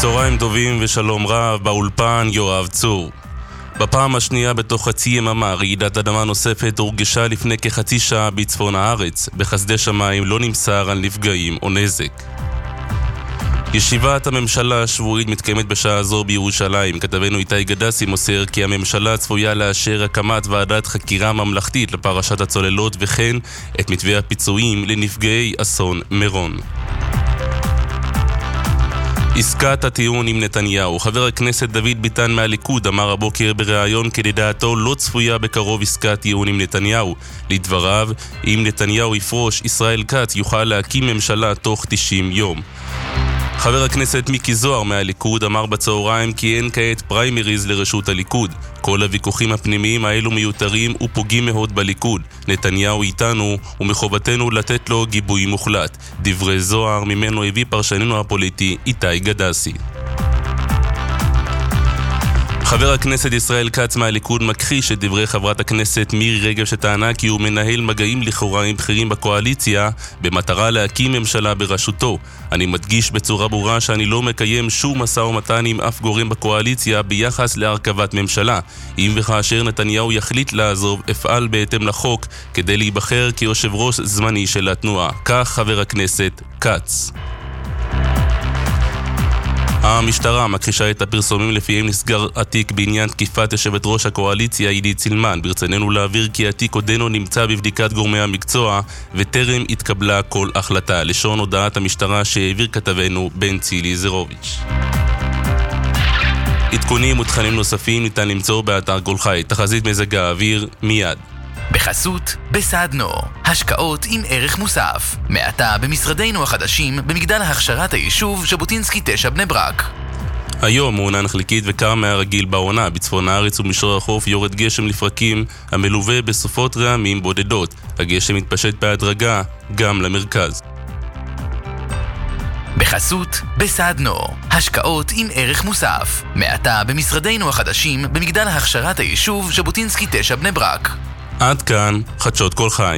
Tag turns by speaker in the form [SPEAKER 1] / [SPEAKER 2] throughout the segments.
[SPEAKER 1] צהריים טובים ושלום רב, באולפן יואב צור. בפעם השנייה בתוך חצי יממה רעידת אדמה נוספת הורגשה לפני כחצי שעה בצפון הארץ. בחסדי שמיים לא נמסר על נפגעים או נזק. ישיבת הממשלה השבועית מתקיימת בשעה זו בירושלים. כתבנו איתי גדסי מוסר כי הממשלה צפויה לאשר הקמת ועדת חקירה ממלכתית לפרשת הצוללות וכן את מתווה הפיצויים לנפגעי אסון מירון. עסקת הטיעון עם נתניהו. חבר הכנסת דוד ביטן מהליכוד אמר הבוקר בריאיון כי לדעתו לא צפויה בקרוב עסקת טיעון עם נתניהו. לדבריו, אם נתניהו יפרוש, ישראל כץ יוכל להקים ממשלה תוך 90 יום. חבר הכנסת מיקי זוהר מהליכוד אמר בצהריים כי אין כעת פריימריז לרשות הליכוד. כל הוויכוחים הפנימיים האלו מיותרים ופוגעים מאוד בליכוד. נתניהו איתנו ומחובתנו לתת לו גיבוי מוחלט. דברי זוהר ממנו הביא פרשננו הפוליטי איתי גדסי. חבר הכנסת ישראל כץ מהליכוד מכחיש את דברי חברת הכנסת מירי רגב שטענה כי הוא מנהל מגעים לכאורה עם בכירים בקואליציה במטרה להקים ממשלה בראשותו. אני מדגיש בצורה ברורה שאני לא מקיים שום משא ומתן עם אף גורם בקואליציה ביחס להרכבת ממשלה. אם וכאשר נתניהו יחליט לעזוב, אפעל בהתאם לחוק כדי להיבחר כיושב ראש זמני של התנועה. כך חבר הכנסת כץ. המשטרה מכחישה את הפרסומים לפיהם נסגר התיק בעניין תקיפת יושבת ראש הקואליציה עידית סילמן. ברצוננו להעביר כי התיק עודנו נמצא בבדיקת גורמי המקצוע וטרם התקבלה כל החלטה. לשון הודעת המשטרה שהעביר כתבנו בן צילי זרוביץ'. עדכונים ותכנים נוספים ניתן למצוא באתר כל חי. תחזית מזג האוויר מיד.
[SPEAKER 2] בחסות בסדנו, השקעות עם ערך מוסף. מעתה במשרדינו החדשים במגדל הכשרת היישוב ז'בוטינסקי 9 בני ברק.
[SPEAKER 1] היום מעונן חלקית וקר מהרגיל בעונה. בצפון הארץ ובמישור החוף יורד גשם לפרקים המלווה בסופות רעמים בודדות. הגשם מתפשט בהדרגה גם למרכז.
[SPEAKER 2] בחסות בסדנו, השקעות עם ערך מוסף. מעתה במשרדינו החדשים במגדל הכשרת היישוב ז'בוטינסקי 9 בני ברק.
[SPEAKER 1] עד כאן חדשות כל חי.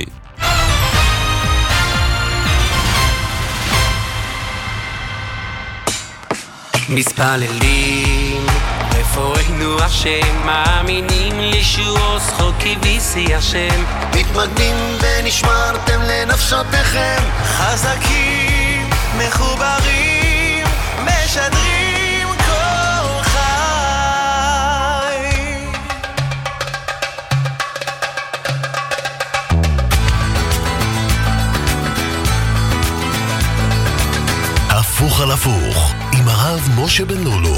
[SPEAKER 3] מתפללים רפואנו השם, מאמינים לישועו זכוקי וישי השם, מתמגנים ונשמרתם לנפשותיכם, חזקים מחוברים משדרים כל חי.
[SPEAKER 4] הפוך על הפוך עם הרב משה בן לולו.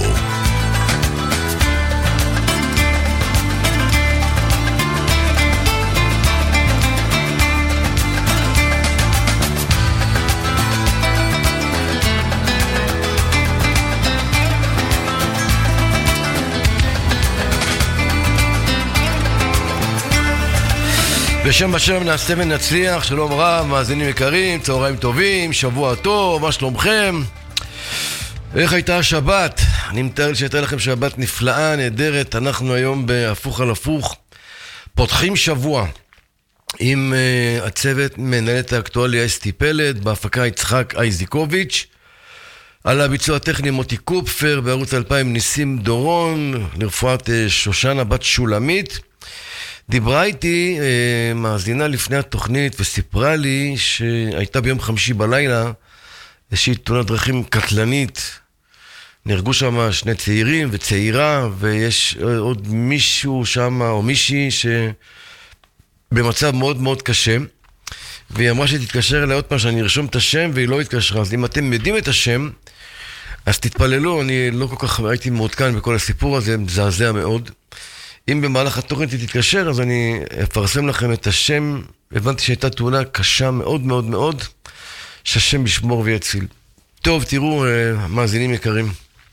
[SPEAKER 5] בשם השם נעשה ונצליח. שלום רב, מאזינים יקרים, צהריים טובים, שבוע טוב, מה שלומכם? איך הייתה השבת? אני מתאר שהייתה לכם שבת נפלאה, נהדרת. אנחנו היום בהפוך על הפוך פותחים שבוע עם הצוות מנהלת האקטואליה אסתי פלד, בהפקה יצחק אייזיקוביץ', על הביצוע הטכני מוטי קופפר, בערוץ 2000 ניסים דורון, לרפואת שושנה בת שולמית. דיברה איתי מאזינה לפני התוכנית וסיפרה לי שהייתה ביום חמישי בלילה איזושהי תאונת דרכים קטלנית. נהרגו שם שני צעירים וצעירה, ויש עוד מישהו שם או מישהי שבמצב מאוד מאוד קשה, והיא אמרה שתתקשר אליה עוד פעם שאני ארשום את השם, והיא לא התקשרה. אז אם אתם יודעים את השם אז תתפללו, אני לא כל כך הייתי מעודכן בכל הסיפור הזה, מזעזע מאוד. אם במהלך התוכנית תתקשר, אז אני אפרסם לכם את השם. הבנתי שהייתה תאונה קשה מאוד מאוד מאוד, שהשם ישמור ויציל. טוב, תראו, מאזינים יקרים,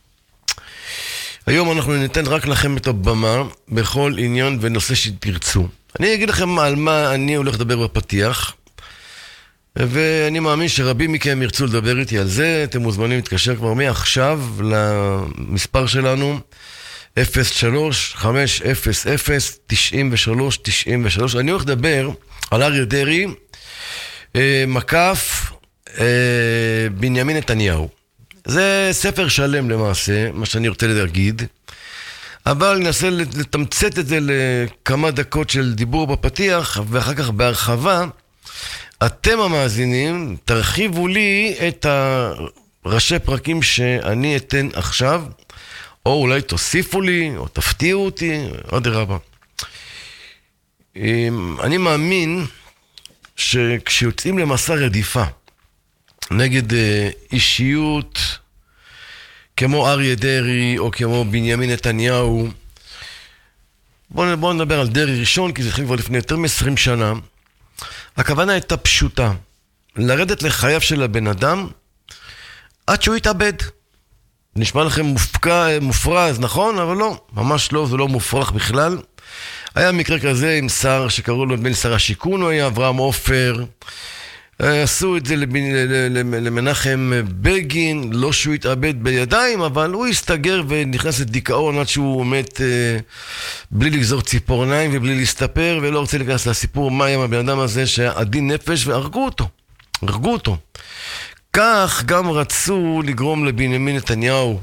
[SPEAKER 5] היום אנחנו ניתן רק לכם את הבמה בכל עניין ונושא שתרצו. אני אגיד לכם על מה אני הולך לדבר בפתיח, ואני מאמין שרבים מכם ירצו לדבר איתי על זה. אתם מוזמנים להתקשר כבר מעכשיו למספר שלנו 03-500-93-93. אני הולך לדבר על אריה דרעי מקף בנימין נתניהו. זה ספר שלם למעשה, מה שאני רוצה להגיד, אבל ננסה לתמצת את זה לכמה דקות של דיבור בפתיח, ואחר כך בהרחבה. אתם המאזינים, תרחיבו לי את הראשי פרקים שאני אתן עכשיו, או אולי תוסיפו לי, או תפתיעו אותי, עוד רבה. אני מאמין שכשיוצאים למסע רדיפה נגד אישיות כמו אריה דרעי או כמו בנימין נתניהו, בואו נדבר על דרעי ראשון, כי זה התחיל כבר לפני יותר מ-20 שנה. הכוונה הייתה פשוטה, לרדת לחייו של הבן אדם עד שהוא יתאבד. נשמע לכם מופרז, נכון? אבל לא, ממש לא, זה לא מופרך בכלל. היה מקרה כזה עם שר שקראו לו בין שר השיכון, הוא היה אברהם עופר. עשו את זה למנחם בגין, לא שהוא התאבד בידיים, אבל הוא הסתגר ונכנס לדיכאון עד שהוא מת בלי לגזור ציפורניים ובלי להסתפר, ולא רוצה להיכנס לסיפור מה היה מהבן אדם הזה שעדין נפש, והרגו אותו. כך גם רצו לגרום לבנימין נתניהו,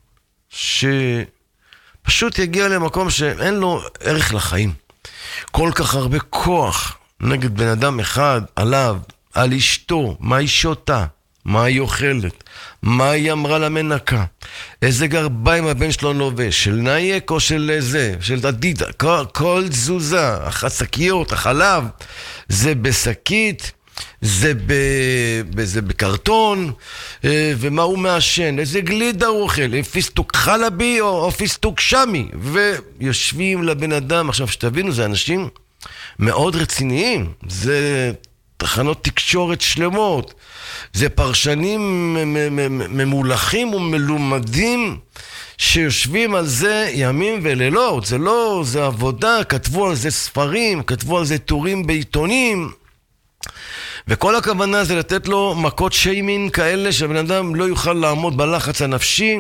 [SPEAKER 5] שפשוט יגיע למקום שאין לו ערך לחיים. כל כך הרבה כוח נגד בן אדם אחד עליו, על אשתו, מה היא שותה, מה היא אוכלת, מה היא אמרה למנקה, איזה גרביים הבן שלו לובש, של נייק או של זה, של עדידה, כל תזוזה, השקיות, החלב, זה בשקית, זה בקרטון, ומה הוא מעשן, איזה גלידה הוא אוכל, פיסטוק חלבי או פיסטוק שמי, ויושבים לבן אדם. עכשיו שתבינו, זה אנשים מאוד רציניים, זה תחנות תקשורת שלמות, זה פרשנים ממולחים ומלומדים שיושבים על זה ימים ולילות. זה לא, זה עבודה, כתבו על זה ספרים, כתבו על זה טורים בעיתונים, וכל הכוונה זה לתת לו מכות שיימין כאלה שהבן אדם לא יוכל לעמוד בלחץ הנפשי,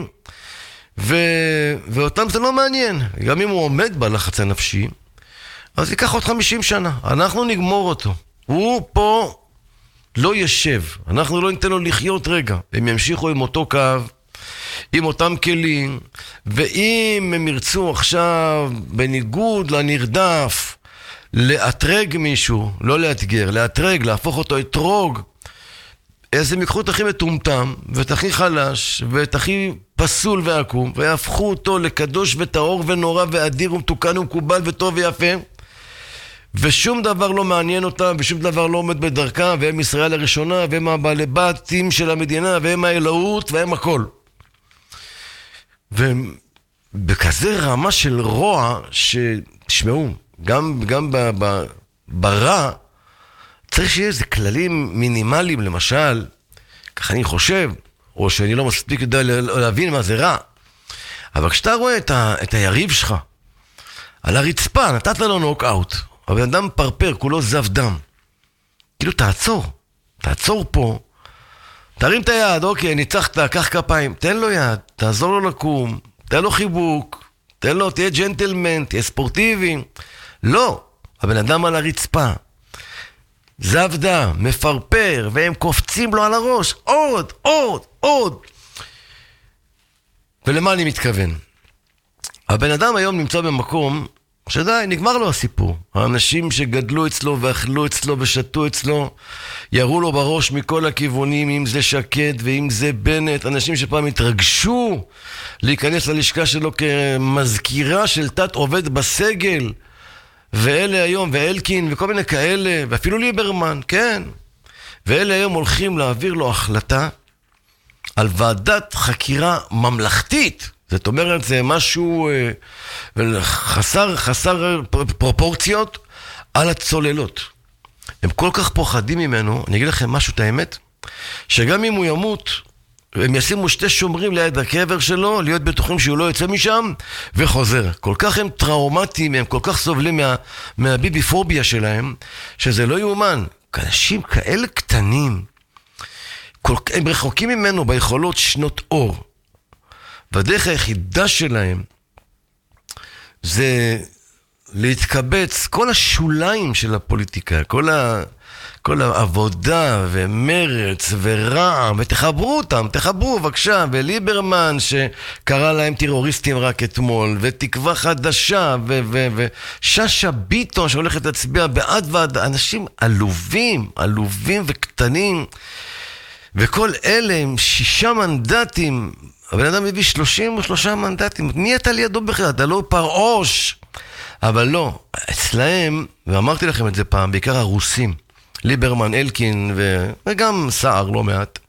[SPEAKER 5] ואותם זה לא מעניין. גם אם הוא עומד בלחץ הנפשי, אז ייקח עוד 50 שנה, אנחנו נגמור אותו. הוא פה לא ישב, אנחנו לא ניתן לו לחיות רגע. הם ימשיכו עם אותו קו, עם אותם כלים, ואם הם ירצו עכשיו בניגוד לנרדף לאתרג מישהו, לא לאתגר, לאתרג, להפוך אותו אתרוג, אז הם יקחו את הכי מטומטם ואת הכי חלש ואת הכי פסול ועקום, ויהפכו אותו לקדוש וטהור ונורא ואדיר ומתוקן ומקובל וטוב ויפה, ושום דבר לא מעניין אותם, ושום דבר לא עומד בדרכם, והם ישראל הראשונה, והם הבעלי בתים של המדינה, והם האלוהות, והם הכל. ובכזה רמה של רוע, שתשמעו, גם ברע, צריך שיהיה איזה כללים מינימליים, למשל, ככה אני חושב, או שאני לא מספיק יודע להבין מה זה רע, אבל כשאתה רואה את היריב שלך, על הרצפה, נתת לו נוקאוט, הבן אדם פרפר, כולו זב דם. כאילו תעצור פה, תרים את היד, אוקיי, ניצחת, קח כפיים, תן לו יד, תעזור לו לקום, תן לו חיבוק, תהיה ג'נטלמן, תהיה ספורטיבי. לא, הבן אדם על הרצפה, זב דם, מפרפר, והם קופצים לו על הראש, עוד. ולמה אני מתכוון? הבן אדם היום נמצא במקום שדי, נגמר לו הסיפור. האנשים שגדלו אצלו ואכלו אצלו ושתו אצלו, ירו לו בראש מכל הכיוונים, אם זה שקד ואם זה בנט, אנשים שפעם התרגשו להיכנס ללשכה שלו כמזכירה של תת עובד בסגל, ואלה היום, ואלקין וכל מיני כאלה, ואפילו ליברמן, כן. ואלה היום הולכים להעביר לו החלטה על ועדת חקירה ממלכתית. זאת אומרת, זה משהו חסר פרופורציות על הצוללות. הם כל כך פוחדים ממנו, אני אגיד לכם משהו, את האמת, שגם אם הוא ימות, הם ישימו 2 שומרים ליד הקבר שלו, להיות בטוחים שהוא לא יוצא משם, וחוזר. כל כך הם טראומטיים, הם כל כך סובלים מהביביפוביה שלהם, שזה לא יאומן. אנשים כאלה קטנים, הם רחוקים ממנו ביכולות שנות אור. והדרך היחידה שלהם זה להתקבץ, כל השוליים של הפוליטיקה, כל העבודה ומרץ ורעם, ותחברו אותם, תחברו בבקשה, וליברמן שקרא להם טרוריסטים רק אתמול, ותקווה חדשה, וששה ביטון שהולכת להצביע בעד ועד, אנשים עלובים וקטנים, וכל אלה עם 6 מנדטים, הבן אדם מביא 33 מנדטים, מי אתה לידו בכלל? אתה לא פרעוש. אבל לא, אצלהם, ואמרתי לכם את זה פעם, בעיקר הרוסים, ליברמן, אלקין וגם סער לא מעט,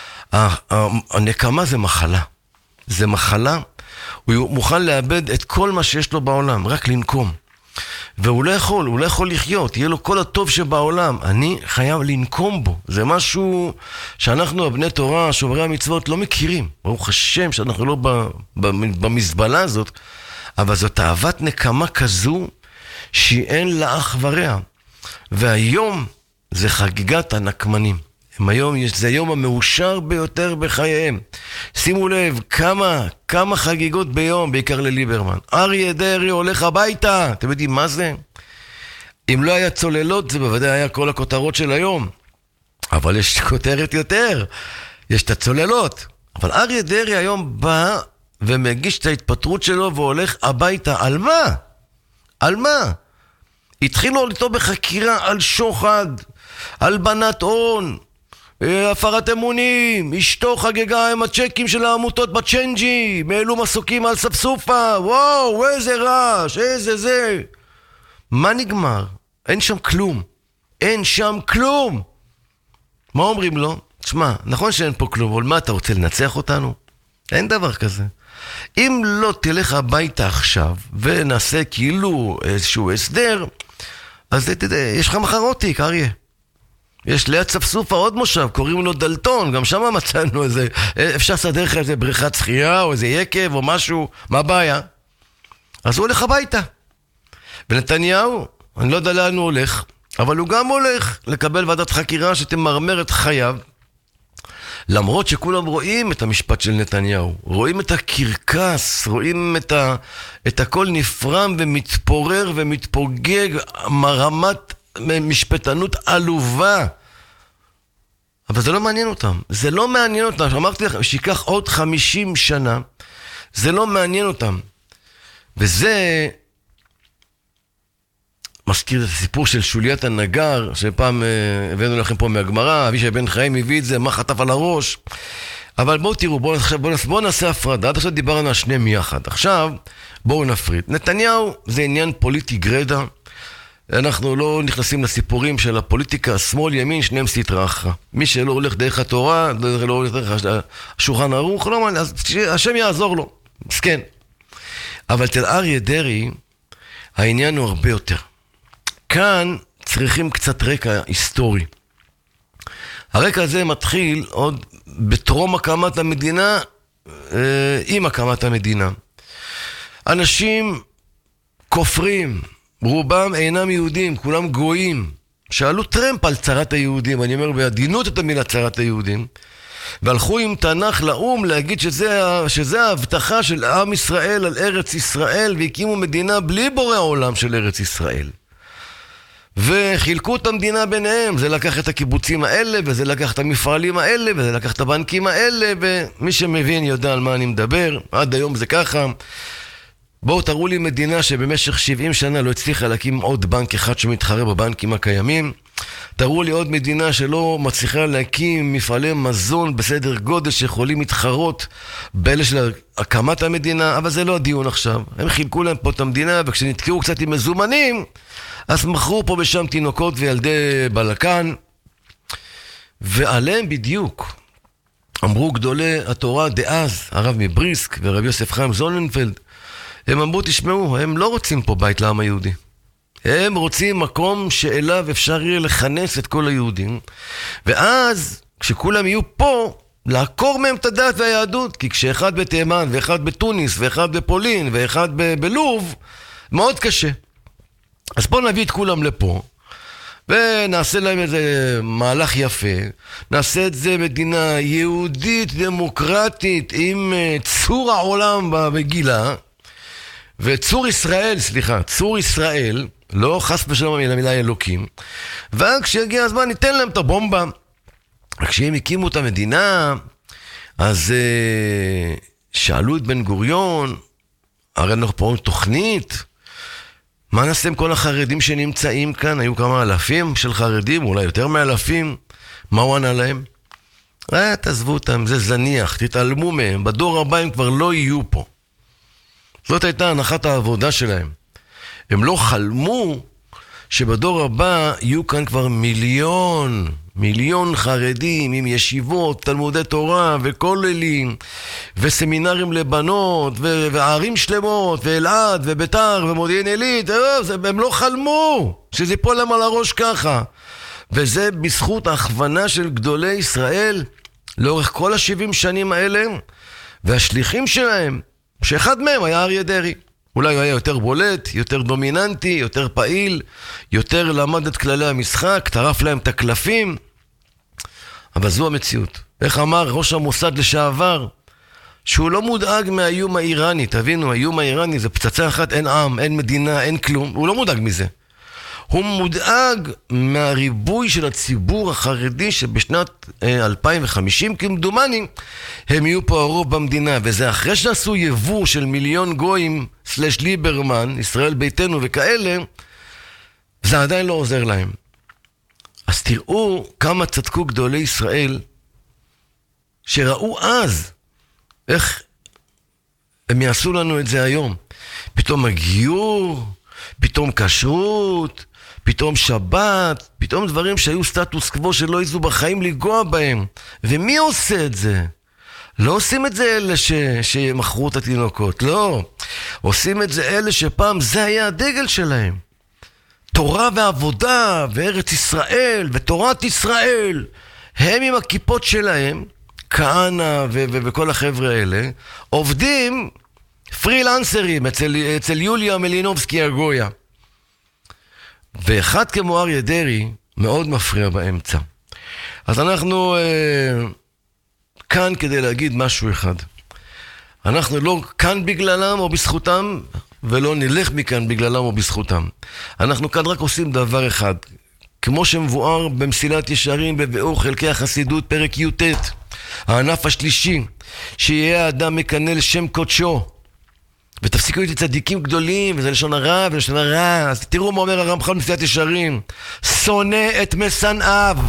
[SPEAKER 5] הנקמה זה מחלה. זה מחלה, הוא מוכן לאבד את כל מה שיש לו בעולם, רק לנקום. והוא לא יכול לחיות, יהיה לו כל הטוב שבעולם, אני חייב לנקום בו. זה משהו שאנחנו, הבני תורה, שומרי המצוות, לא מכירים. ברוך השם שאנחנו לא במזבלה הזאת, אבל זאת אהבת נקמה כזו שאין לה אח ורע. והיום זה חגיגת הנקמנים. זה היום המאושר ביותר בחייהם. שימו לב כמה חגיגות ביום, בעיקר לליברמן. אריה דרעי הולך הביתה. אתם יודעים מה זה? אם לא היה צוללות, זה בוודאי היה כל הכותרות של היום. אבל יש כותרת יותר. יש את הצוללות. אבל אריה דרעי היום בא ומגיש את ההתפטרות שלו והולך הביתה. על מה? על מה? התחילו איתו בחקירה על שוחד, על בנת הון, הפרת אמונים, אשתו חגגה עם הצ'קים של העמותות בצ'נג'י, מעלו מסוקים על ספסופה, וואו, איזה רעש, איזה זה. מה נגמר? אין שם כלום. אין שם כלום. מה אומרים לו? תשמע, נכון שאין פה כלום, אבל מה אתה רוצה לנצח אותנו? אין דבר כזה. אם לא תלך הביתה עכשיו ונעשה כאילו איזשהו הסדר, אז יש לך מחרות תיק, אריה. יש ליד ספסופה עוד מושב, קוראים לו דלתון, גם שם מצאנו איזה, אפשר לסדר לך איזה בריכת שחייה או איזה יקב או משהו, מה הבעיה? אז הוא הולך הביתה. ונתניהו, אני לא יודע לאן הוא הולך, אבל הוא גם הולך לקבל ועדת חקירה שתמרמר את חייו, למרות שכולם רואים את המשפט של נתניהו, רואים את הקרקס, רואים את הכל נפרם ומתפורר ומתפוגג, מרמת משפטנות עלובה. אבל זה לא מעניין אותם. זה לא מעניין אותם. אמרתי לכם, שיקח עוד 50 שנה, זה לא מעניין אותם. וזה מזכיר את הסיפור של שוליית הנגר, שפעם הבאנו לכם פה מהגמרא, אבישי בן חיים הביא את זה, מה חטף על הראש. אבל בואו תראו, בואו נעשה הפרדה. עד עכשיו דיברנו על שניהם יחד. עכשיו בואו נפריד. נתניהו זה עניין פוליטי גרדה. אנחנו לא נכנסים לסיפורים של הפוליטיקה, השמאל, ימין, שניהם סטרה אחרא. מי שלא הולך דרך התורה, לא הולך דרך השולחן ערוך, לא מעניין, אז השם יעזור לו. מסכן. אבל אצל אריה דרעי, העניין הוא הרבה יותר. כאן צריכים קצת רקע היסטורי. הרקע הזה מתחיל עוד בטרום הקמת המדינה, עם הקמת המדינה. אנשים כופרים, רובם אינם יהודים, כולם גויים. שאלו טרמפ על צרת היהודים, אני אומר בעדינות את המילה צרת היהודים, והלכו עם תנ"ך לאום להגיד שזה ההבטחה של עם ישראל על ארץ ישראל, והקימו מדינה בלי בורא העולם של ארץ ישראל. וחילקו את המדינה ביניהם, זה לקח את הקיבוצים האלה, וזה לקח את המפעלים האלה, וזה לקח את הבנקים האלה, ומי שמבין יודע על מה אני מדבר, עד היום זה ככה. בואו תראו לי מדינה שבמשך 70 שנה לא הצליחה להקים עוד בנק אחד שמתחרה בבנקים הקיימים. תראו לי עוד מדינה שלא מצליחה להקים מפעלי מזון בסדר גודל שיכולים להתחרות באלה של הקמת המדינה, אבל זה לא הדיון עכשיו. הם חילקו להם פה את המדינה, וכשנתקעו קצת עם מזומנים, אז מכרו פה בשם תינוקות וילדי בלקן, ועליהם בדיוק אמרו גדולי התורה דאז, הרב מבריסק ורב יוסף חיים זוננפלד, הם אמרו, תשמעו, הם לא רוצים פה בית לעם היהודי. הם רוצים מקום שאליו אפשר יהיה לכנס את כל היהודים, ואז כשכולם יהיו פה, לעקור מהם את הדת והיהדות, כי כשאחד בתימן ואחד בתוניס ואחד בפולין ואחד בלוב, מאוד קשה. אז בואו נביא את כולם לפה, ונעשה להם איזה מהלך יפה, נעשה את זה מדינה יהודית, דמוקרטית, עם צור העולם בגילה, וצור ישראל, צור ישראל, לא חס ושלום המילה אלוקים, וכשיגיע הזמן ניתן להם את הבומבה. כשהם הקימו את המדינה, אז שאלו את בן גוריון, הרי אנחנו פה תוכנית, מה נעשה עם כל החרדים שנמצאים כאן? היו כמה אלפים של חרדים, אולי יותר מאלפים. מה הוא ענה להם? תעזבו אותם, זה זניח, תתעלמו מהם, בדור הבא הם כבר לא יהיו פה. זאת הייתה הנחת העבודה שלהם. הם לא חלמו שבדור הבא יהיו כאן כבר מיליון חרדים עם ישיבות, תלמודי תורה וכוללים וסמינרים לבנות וערים שלמות ואלעד וביתר ומודיעין עילית. הם לא חלמו שזה ייפול להם על הראש ככה. וזה בזכות ההכוונה של גדולי ישראל לאורך כל ה-70 שנים האלה, והשליחים שלהם, שאחד מהם היה אריה דרעי. אולי הוא היה יותר בולט, יותר דומיננטי, יותר פעיל, יותר למד את כללי המשחק, טרף להם את הקלפים. אבל זו המציאות. איך אמר ראש המוסד לשעבר? שהוא לא מודאג מהאיום האיראני. תבינו, האיום האיראני זה פצצה אחת, אין עם, אין מדינה, אין כלום. הוא לא מודאג מזה. הוא מודאג מהריבוי של הציבור החרדי שבשנת 2050 כמדומני הם יהיו פה הרוב במדינה, וזה אחרי שעשו יבוא של מיליון גויים סלש ליברמן, ישראל ביתנו וכאלה, זה עדיין לא עוזר להם. אז תראו כמה צדקו גדולי ישראל שראו אז איך הם יעשו לנו את זה היום. פתאום הגיור, פתאום כשרות, פתאום שבת, פתאום דברים שהיו סטטוס קוו שלא יזו בחיים לגוע בהם. ומי עושה את זה? לא עושים את זה אלה שמכרו את התינוקות, לא. עושים את זה אלה שפעם זה היה הדגל שלהם. תורה ועבודה וארץ ישראל ותורת ישראל. הם עם הכיפות שלהם, כהנא וכל החבר'ה האלה, עובדים פרילנסרים אצל יוליה מלינובסקי הגויה. ואחד כמו אריה דרעי מאוד מפריע באמצע. אז אנחנו כאן כדי להגיד משהו אחד. אנחנו לא כאן בגללם או בזכותם, ולא נלך מכאן בגללם או בזכותם. אנחנו כאן רק עושים דבר אחד. כמו שמבואר במסילת ישרים בביאור חלקי החסידות פרק י"ט, הענף השלישי, שיהיה האדם מקנא לשם קודשו. ותפסיקו איתי צדיקים גדולים, וזה לשון הרע ולשון הרע. אז תראו מה אומר הרמח"ל במסילת ישרים: שונא את משנאיו.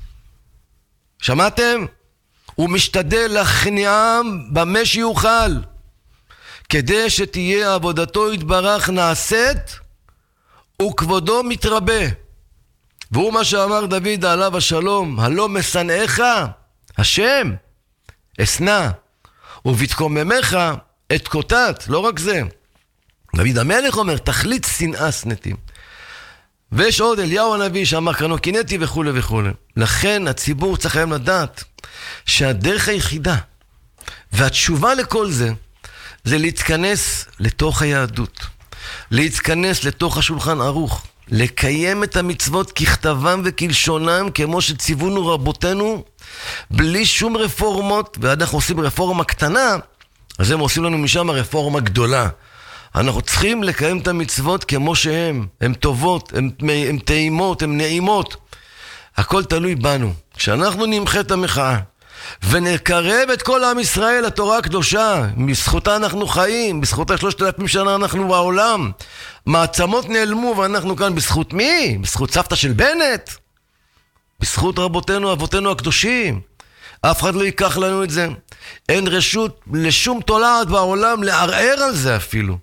[SPEAKER 5] שמעתם? הוא משתדל להכניעם במה שיוכל, כדי שתהיה עבודתו יתברך נעשית וכבודו מתרבה. והוא מה שאמר דוד עליו השלום: הלא משנאיך השם אשנא ובתקוממך את קוטט. לא רק זה, דוד המלך אומר תכלית שנאה שנאתי. ויש עוד אליהו הנביא שאמר קרנו קינאתי וכו' וכו'. לכן הציבור צריך היום לדעת שהדרך היחידה והתשובה לכל זה זה להתכנס לתוך היהדות, להתכנס לתוך השולחן ערוך, לקיים את המצוות ככתבם וכלשונם כמו שציוונו רבותינו, בלי שום רפורמות. ואנחנו עושים רפורמה קטנה, אז הם עושים לנו משם רפורמה גדולה. אנחנו צריכים לקיים את המצוות כמו שהן, הן טובות, הן טעימות, הן נעימות. הכל תלוי בנו. כשאנחנו נמחה את המחאה ונקרב את כל עם ישראל לתורה הקדושה, בזכותה אנחנו חיים, בזכותה 3,000 שנה אנחנו בעולם, מעצמות נעלמו ואנחנו כאן בזכות מי? בזכות סבתא של בנט? בזכות רבותינו, אבותינו הקדושים. אף אחד לא ייקח לנו את זה. אין רשות לשום תולעת בעולם לערער על זה אפילו.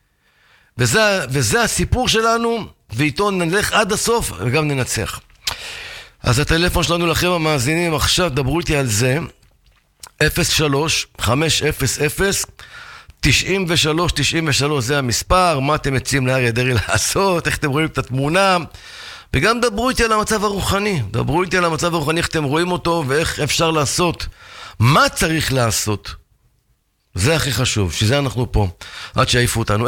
[SPEAKER 5] וזה הסיפור שלנו, ואיתו נלך עד הסוף וגם ננצח. אז הטלפון שלנו לכם המאזינים, עכשיו דברו איתי על זה, 03-500-93-93, זה המספר. מה אתם מציעים לאריה דרעי לעשות, איך אתם רואים את התמונה, וגם דברו איתי על המצב הרוחני, דברו איתי על המצב הרוחני, איך אתם רואים אותו ואיך אפשר לעשות, מה צריך לעשות. זה הכי חשוב, שזה אנחנו פה, עד שיעיפו אותנו.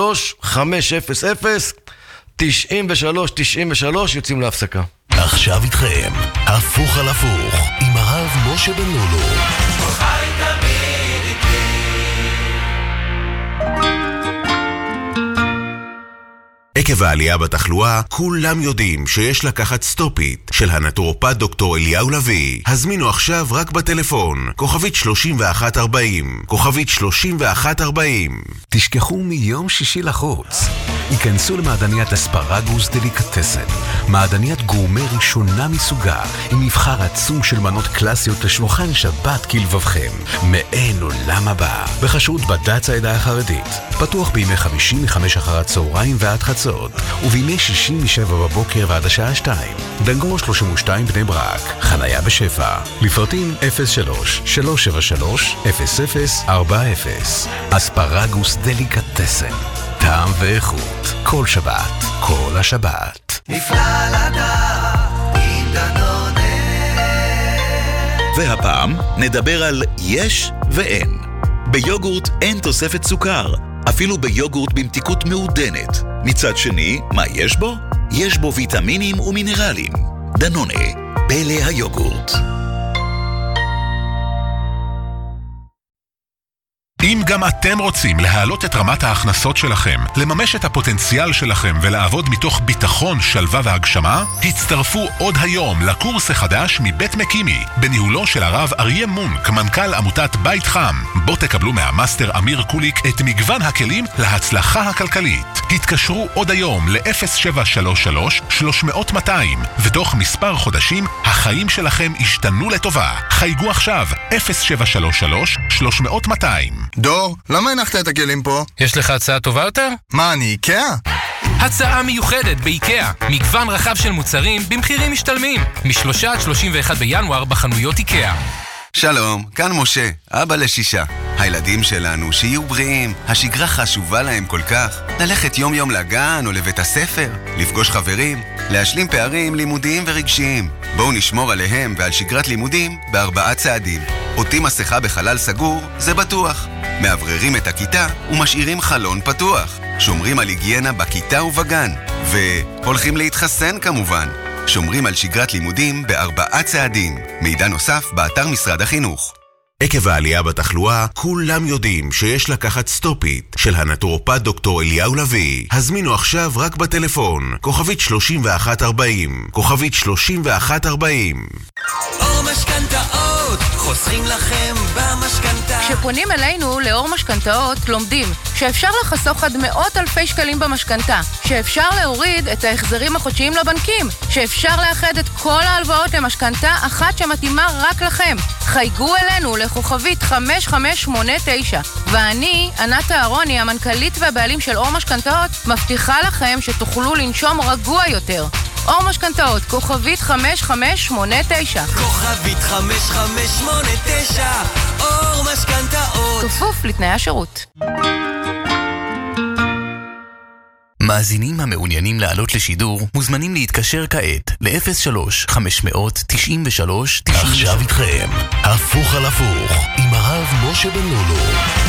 [SPEAKER 5] 03-500-93-93, יוצאים להפסקה.
[SPEAKER 4] עכשיו איתכם, הפוך על הפוך, עם הרב משה בן לולו.
[SPEAKER 6] עקב העלייה בתחלואה, כולם יודעים שיש לקחת סטופית של הנטורופט דוקטור אליהו לוי. הזמינו עכשיו רק בטלפון, כוכבית 3140, כוכבית 3140.
[SPEAKER 7] תשכחו מיום שישי לחוץ. היכנסו למעדניית אספרגוס דליקטסן, מעדניית גורמה ראשונה מסוגה, עם מבחר עצום של מנות קלאסיות לשולחן שבת כלבבכם, מעין עולם הבא, בחשרות בד"ץ העדה החרדית. פתוח בימי חמישי מ-5 אחר הצהריים ועד חצות, ובימי שישי מ-7 בבוקר ועד השעה 2. דנגור 32 בני ברק, חניה בשפע. לפרטים 03-373-0040. אספרגוס דליקטסן, טעם ואיכות, כל שבת, כל השבת.
[SPEAKER 3] נפלא לדעת עם דנונה.
[SPEAKER 8] והפעם נדבר על יש ואין. ביוגורט אין תוספת סוכר, אפילו ביוגורט במתיקות מעודנת. מצד שני, מה יש בו? יש בו ויטמינים ומינרלים. דנונה, פלא היוגורט.
[SPEAKER 9] אם גם אתם רוצים להעלות את רמת ההכנסות שלכם, לממש את הפוטנציאל שלכם ולעבוד מתוך ביטחון, שלווה והגשמה, הצטרפו עוד היום לקורס החדש מבית מקימי, בניהולו של הרב אריה מונק, מנכ"ל עמותת בית חם, בו תקבלו מהמאסטר אמיר קוליק את מגוון הכלים להצלחה הכלכלית. התקשרו עוד היום ל-0733-300-200, ותוך מספר חודשים החיים שלכם השתנו לטובה. חייגו עכשיו 0733-300-200.
[SPEAKER 10] דור, למה הנחת את הכלים פה?
[SPEAKER 11] יש לך הצעה טובה יותר?
[SPEAKER 10] מה, אני איקאה?
[SPEAKER 11] הצעה מיוחדת באיקאה. מגוון רחב של מוצרים במחירים משתלמים. מ-3 עד 31 בינואר בחנויות איקאה.
[SPEAKER 12] שלום, כאן משה, אבא ל6. הילדים שלנו שיהיו בריאים, השגרה חשובה להם כל כך. ללכת יום יום לגן או לבית הספר, לפגוש חברים, להשלים פערים לימודיים ורגשיים. בואו נשמור עליהם ועל שגרת לימודים ב4 צעדים. עוטים מסכה בחלל סגור, זה בטוח. מעבררים את הכיתה ומשאירים חלון פתוח. שומרים על היגיינה בכיתה ובגן. והולכים להתחסן כמובן. שומרים על שגרת לימודים ב4 צעדים. מידע נוסף באתר משרד החינוך.
[SPEAKER 6] עקב העלייה בתחלואה, כולם יודעים שיש לקחת סטופית של הנטורופט דוקטור אליהו לוי. הזמינו עכשיו רק בטלפון, כוכבית 3140, כוכבית 3140.
[SPEAKER 3] אור משכנתאות, חוסכים לכם במשכנתה.
[SPEAKER 13] כשפונים אלינו לאור משכנתאות, לומדים שאפשר לחסוך עד מאות אלפי שקלים במשכנתה, שאפשר להוריד את ההחזרים החודשיים לבנקים, שאפשר לאחד את כל ההלוואות למשכנתה אחת שמתאימה רק לכם. חייגו אלינו לכוכבית 5589, ואני, ענת אהרוני, המנכ"לית והבעלים של אור משכנתאות, מבטיחה לכם שתוכלו לנשום רגוע יותר. אור משכנתאות, כוכבית 5589.
[SPEAKER 3] כוכבית 5589, אור משכנתאות.
[SPEAKER 13] כפוף לתנאי השירות.
[SPEAKER 2] מאזינים המעוניינים לעלות לשידור מוזמנים להתקשר כעת ל-03-593-93.
[SPEAKER 4] עכשיו איתכם, הפוך על הפוך, עם הרב משה בן לולו.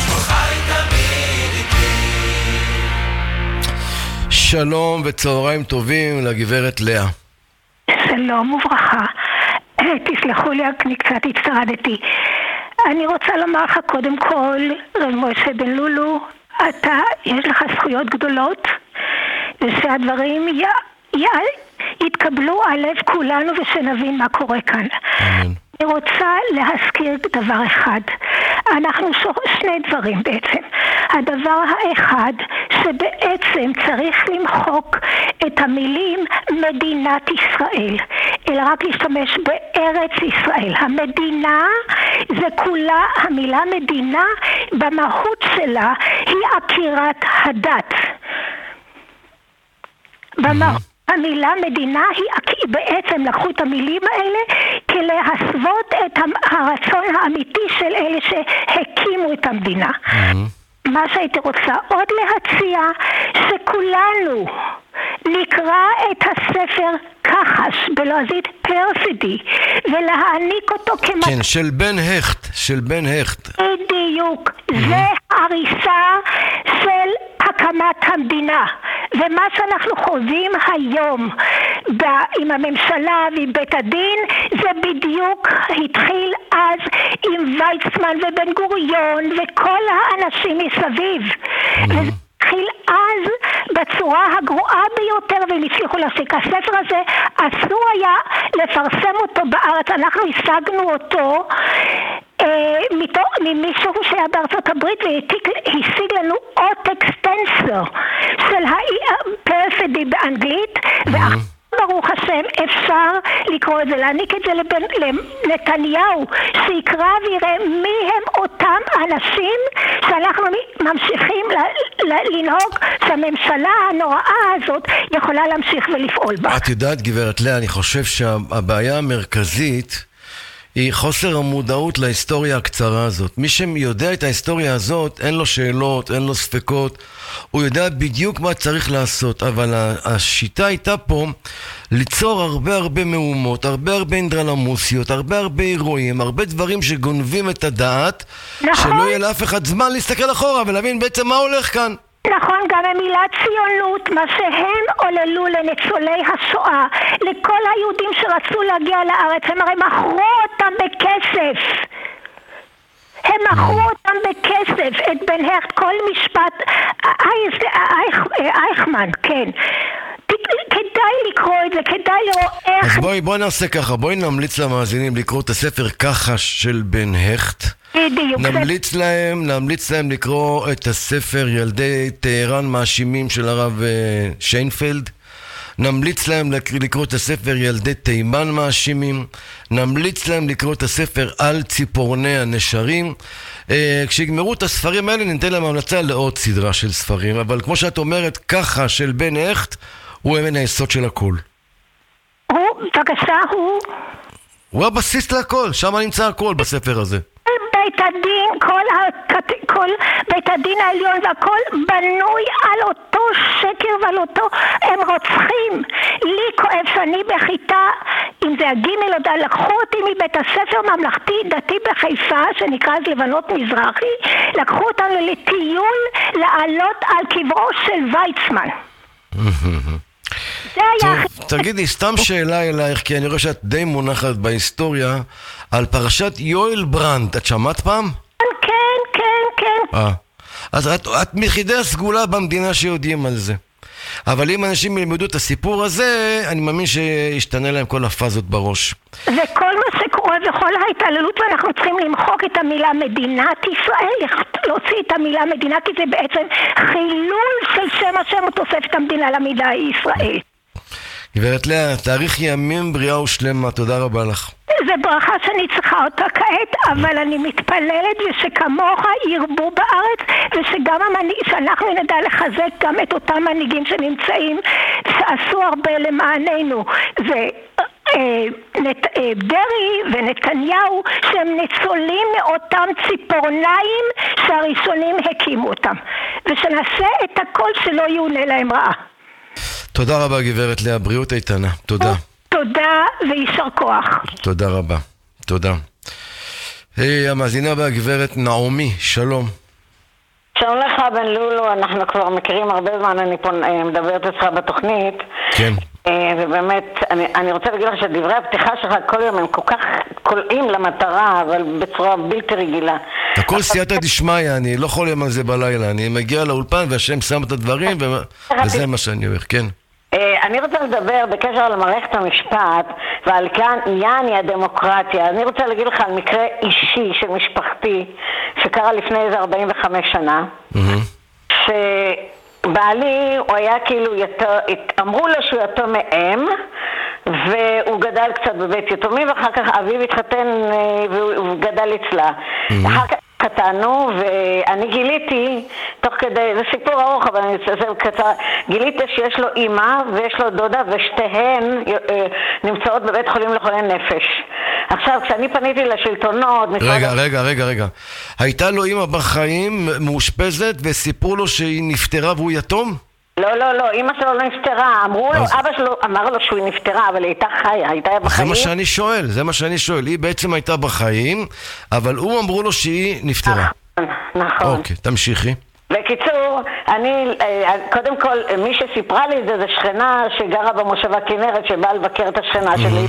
[SPEAKER 5] שלום וצהריים טובים לגברת לאה.
[SPEAKER 14] שלום וברכה. תסלחו לי, אני קצת הצטרדתי. אני רוצה לומר לך קודם כל, רב משה בן לולו, אתה, יש לך זכויות גדולות, ושהדברים יתקבלו על לב כולנו ושנבין מה קורה כאן.
[SPEAKER 5] אמן.
[SPEAKER 14] אני רוצה להזכיר דבר אחד. אנחנו שני דברים בעצם. הדבר האחד שבעצם צריך למחוק את המילים מדינת ישראל, אלא רק להשתמש בארץ ישראל. המדינה זה כולה, המילה מדינה במהות שלה היא עקירת הדת. המילה מדינה היא בעצם לקחו את המילים האלה כלהסוות את הרצון האמיתי של אלה שהקימו את המדינה. מה שהייתי רוצה עוד להציע, שכולנו נקרא את הספר כחש בלועזית פרסידי ולהעניק אותו
[SPEAKER 5] כן, של בן הכט, של בן הכט.
[SPEAKER 14] בדיוק, זה הריסה של הקמת המדינה. ומה שאנחנו חווים היום עם הממשלה ועם בית הדין, זה בדיוק התחיל אז עם ויצמן ובן גוריון וכל האנשים מסביב. וזה התחיל אז בצורה הגרועה ביותר, והם הצליחו להשיג. הספר הזה אסור היה לפרסם אותו בארץ, אנחנו השגנו אותו ממישהו שהיה בארצות הברית והשיג לנו עותק סטנסלר של הפרפדי באנגלית, ברוך השם אפשר לקרוא את זה, להעניק את זה לנתניהו שיקרא ויראה מי הם אותם אנשים שאנחנו ממשיכים לנהוג, שהממשלה הנוראה הזאת יכולה להמשיך ולפעול בה.
[SPEAKER 5] את יודעת גברת לאה, אני חושב שהבעיה המרכזית היא חוסר המודעות להיסטוריה הקצרה הזאת. מי שיודע את ההיסטוריה הזאת, אין לו שאלות, אין לו ספקות, הוא יודע בדיוק מה צריך לעשות, אבל השיטה הייתה פה ליצור הרבה מהומות, הרבה אנדרלמוסיות, הרבה אירועים, הרבה דברים שגונבים את הדעת, שלא יהיה לאף אחד זמן להסתכל אחורה ולהבין בעצם מה הולך כאן.
[SPEAKER 14] נכון, גם המילה ציונות, מה שהם עוללו לניצולי השואה, לכל היהודים שרצו להגיע לארץ, הם הרי מכרו אותם בכסף. הם מכרו אותם בכסף, את בן הכט, כל משפט, אייכמן, כן. כדאי לקרוא את זה, כדאי לראות איך...
[SPEAKER 5] אז בואי נעשה ככה, בואי נמליץ למאזינים לקרוא את הספר ככה של בן הכט. נמליץ להם לקרוא את הספר ילדי טהרן מאשימים של הרב שיינפלד. נמליץ להם לקרוא את הספר ילדי תימן מאשימים. נמליץ להם לקרוא את הספר על ציפורני הנשרים. כשיגמרו את הספרים האלה ניתן להם המלצה לעוד סדרה של ספרים, אבל כמו שאת אומרת, ככה של בן הכט הוא אבן היסוד של הכל.
[SPEAKER 14] בבקשה,
[SPEAKER 5] הוא הבסיס להכל, שם נמצא הכל בספר הזה.
[SPEAKER 14] בית הדין, כל בית הדין העליון והכל בנוי על אותו שקר ועל אותו, הם רוצחים. לי כואב שאני בכיתה, אם זה הגימל או ד', לקחו אותי מבית הספר ממלכתי דתי בחיפה שנקרא אז לבנות מזרחי, לקחו אותנו לטיול לעלות על קברו של ויצמן.
[SPEAKER 5] טוב, תגידי, סתם שאלה אלייך, כי אני רואה שאת די מונחת בהיסטוריה על פרשת יואל ברנד. את שמעת פעם?
[SPEAKER 14] כן.
[SPEAKER 5] אז את מיחידי הסגולה במדינה שיודעים על זה. אבל אם אנשים ילמדו את הסיפור הזה, אני מאמין שישתנה להם כל הפאזות בראש.
[SPEAKER 14] וכל מה שקורה וכל ההתעללות, ואנחנו צריכים למחוק את המילה מדינת ישראל, להוציא את המילה מדינה, כי זה בעצם חילול של שם השם ותוספת המדינה למילה ישראל.
[SPEAKER 5] גברת לאה, תאריך ימים בריאה ושלמה, תודה רבה לך.
[SPEAKER 14] זה ברכה שאני צריכה אותה כעת, אבל אני מתפללת ושכמוך ירבו בארץ, ושגם שאנחנו נדע לחזק גם את אותם מנהיגים שנמצאים, שעשו הרבה למעננו. דרי ונתניהו שהם ניצולים מאותם ציפורניים שהראשונים הקימו אותם, ושנעשה את הכל שלא יאונה להם רעה.
[SPEAKER 5] תודה רבה גברת לאה, בריאות איתנה, תודה.
[SPEAKER 14] תודה וישר כוח.
[SPEAKER 5] תודה רבה, תודה. המאזינה והגברת נעמי, שלום.
[SPEAKER 15] שלום לך בן לולו, אנחנו כבר מכירים הרבה זמן, אני פה מדברת אצלך בתוכנית.
[SPEAKER 5] כן.
[SPEAKER 15] ובאמת, אני רוצה להגיד לך שדברי הפתיחה שלך כל יום הם כל כך קולעים למטרה, אבל בצורה בלתי רגילה.
[SPEAKER 5] הכל סייעתא דשמיא, אני לא חולם על זה בלילה, אני מגיע לאולפן והשם שם את הדברים וזה מה שאני אומר, כן.
[SPEAKER 15] אני רוצה לדבר בקשר למערכת המשפט ועל כאן יעני הדמוקרטיה. אני רוצה להגיד לך על מקרה אישי של משפחתי שקרה לפני איזה 45 שנה, שבעלי הוא היה כאילו אמרו לו שהוא יתום מאם, והוא גדל קצת בבית יתומים, ואחר כך אביו התחתן והוא גדל אצלה. אחר כך קטנו, ואני גיליתי, תוך כדי, זה סיפור ארוך, אבל אני אעשה קצר, גיליתי שיש לו אמא ויש לו דודה, ושתיהן נמצאות בבית חולים לחולי נפש. עכשיו, כשאני פניתי לשלטונות...
[SPEAKER 5] רגע. הייתה לו אמא בחיים מאושפזת, וסיפרו לו שהיא נפטרה והוא יתום?
[SPEAKER 15] לא, אמא שלו לא נפטרה, אמרו לו, אבא שלו אמר לו שהוא נפטרה, אבל היא הייתה חיה, הייתה בחיים.
[SPEAKER 5] זה מה שאני שואל, היא בעצם הייתה בחיים, אבל הוא אמרו לו שהיא נפטרה.
[SPEAKER 15] נכון.
[SPEAKER 5] אוקיי, תמשיכי.
[SPEAKER 15] בקיצור, קודם כל, מי שסיפרה לי את זה, זה שכנה שגרה במושבה כנרת, שבאה לבקר את השכנה שלי.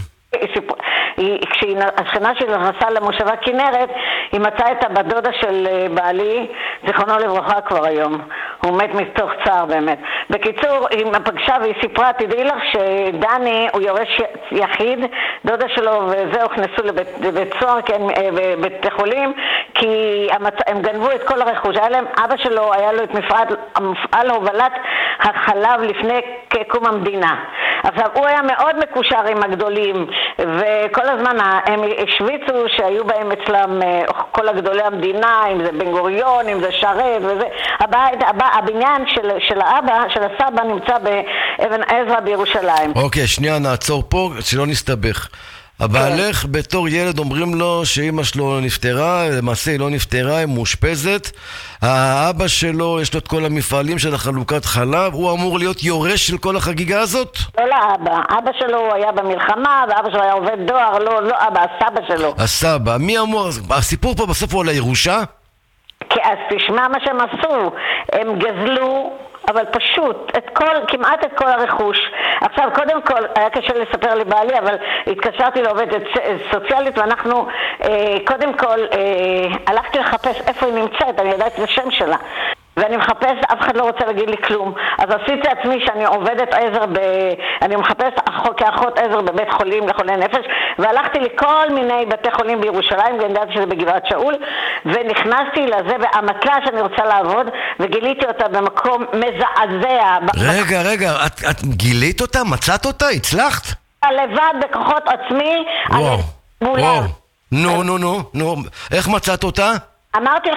[SPEAKER 15] כשהשכנה שלי נסעה למושבה כנרת, היא מצאה את הבת דודה של בעלי, זיכרונו לברכה כבר היום. הוא מת מתוך צער באמת. בקיצור, היא פגשה והיא סיפרה, תדעי לך שדני הוא יורש יחיד, דודה שלו וזה הוכנסו לבית סוהר, בבית חולים, כי הם גנבו את כל הרכוש. אבא שלו היה לו את מפעל הובלת החלב לפני קום המדינה. עכשיו, הוא היה מאוד מקושר עם הגדולים, וכל הזמן הם השוויצו שהיו בהם אצלם כל הגדולי המדינה, אם זה בן גוריון, אם זה שרת וזה. הבניין של האבא, של הסבא, נמצא באבן עזרא בירושלים.
[SPEAKER 5] אוקיי, שנייה, נעצור פה, שלא נסתבך. הבעלך בתור ילד אומרים לו שאמא שלו נפטרה, למעשה היא לא נפטרה, היא מאושפזת. האבא שלו יש לו את כל המפעלים של החלוקת חלב, הוא אמור להיות יורש של כל החגיגה הזאת?
[SPEAKER 15] לא לאבא, אבא שלו היה במלחמה, ואבא שלו היה עובד דואר, לא אבא, הסבא שלו.
[SPEAKER 5] הסבא, מי אמור, הסיפור פה בסוף הוא על הירושה?
[SPEAKER 15] כי אז תשמע מה שהם עשו, הם גזלו, אבל פשוט, כמעט את כל הרכוש. עכשיו, קודם כל, היה קשה לספר לבעלי, אבל התקשרתי לעובדת סוציאלית, ואנחנו, קודם כל, הלכתי לחפש איפה היא נמצאת, אני יודעת את השם שלה. ואני מחפש, אף אחד לא רוצה להגיד לי כלום. אז עשיתי עצמי שאני עובדת עזר אני מחפש כאחות עזר בבית חולים לחולי נפש, והלכתי לכל מיני בתי חולים בירושלים, גנדתי שזה בגבעת שאול, ונכנסתי לזה, והמטלה שאני רוצה לעבוד, וגיליתי אותה במקום מזעזע.
[SPEAKER 5] רגע, את גילית אותה? מצאת אותה? הצלחת?
[SPEAKER 15] לבד בכוחות עצמי.
[SPEAKER 5] וואו. נו, איך מצאת אותה?
[SPEAKER 15] אמרתי לך,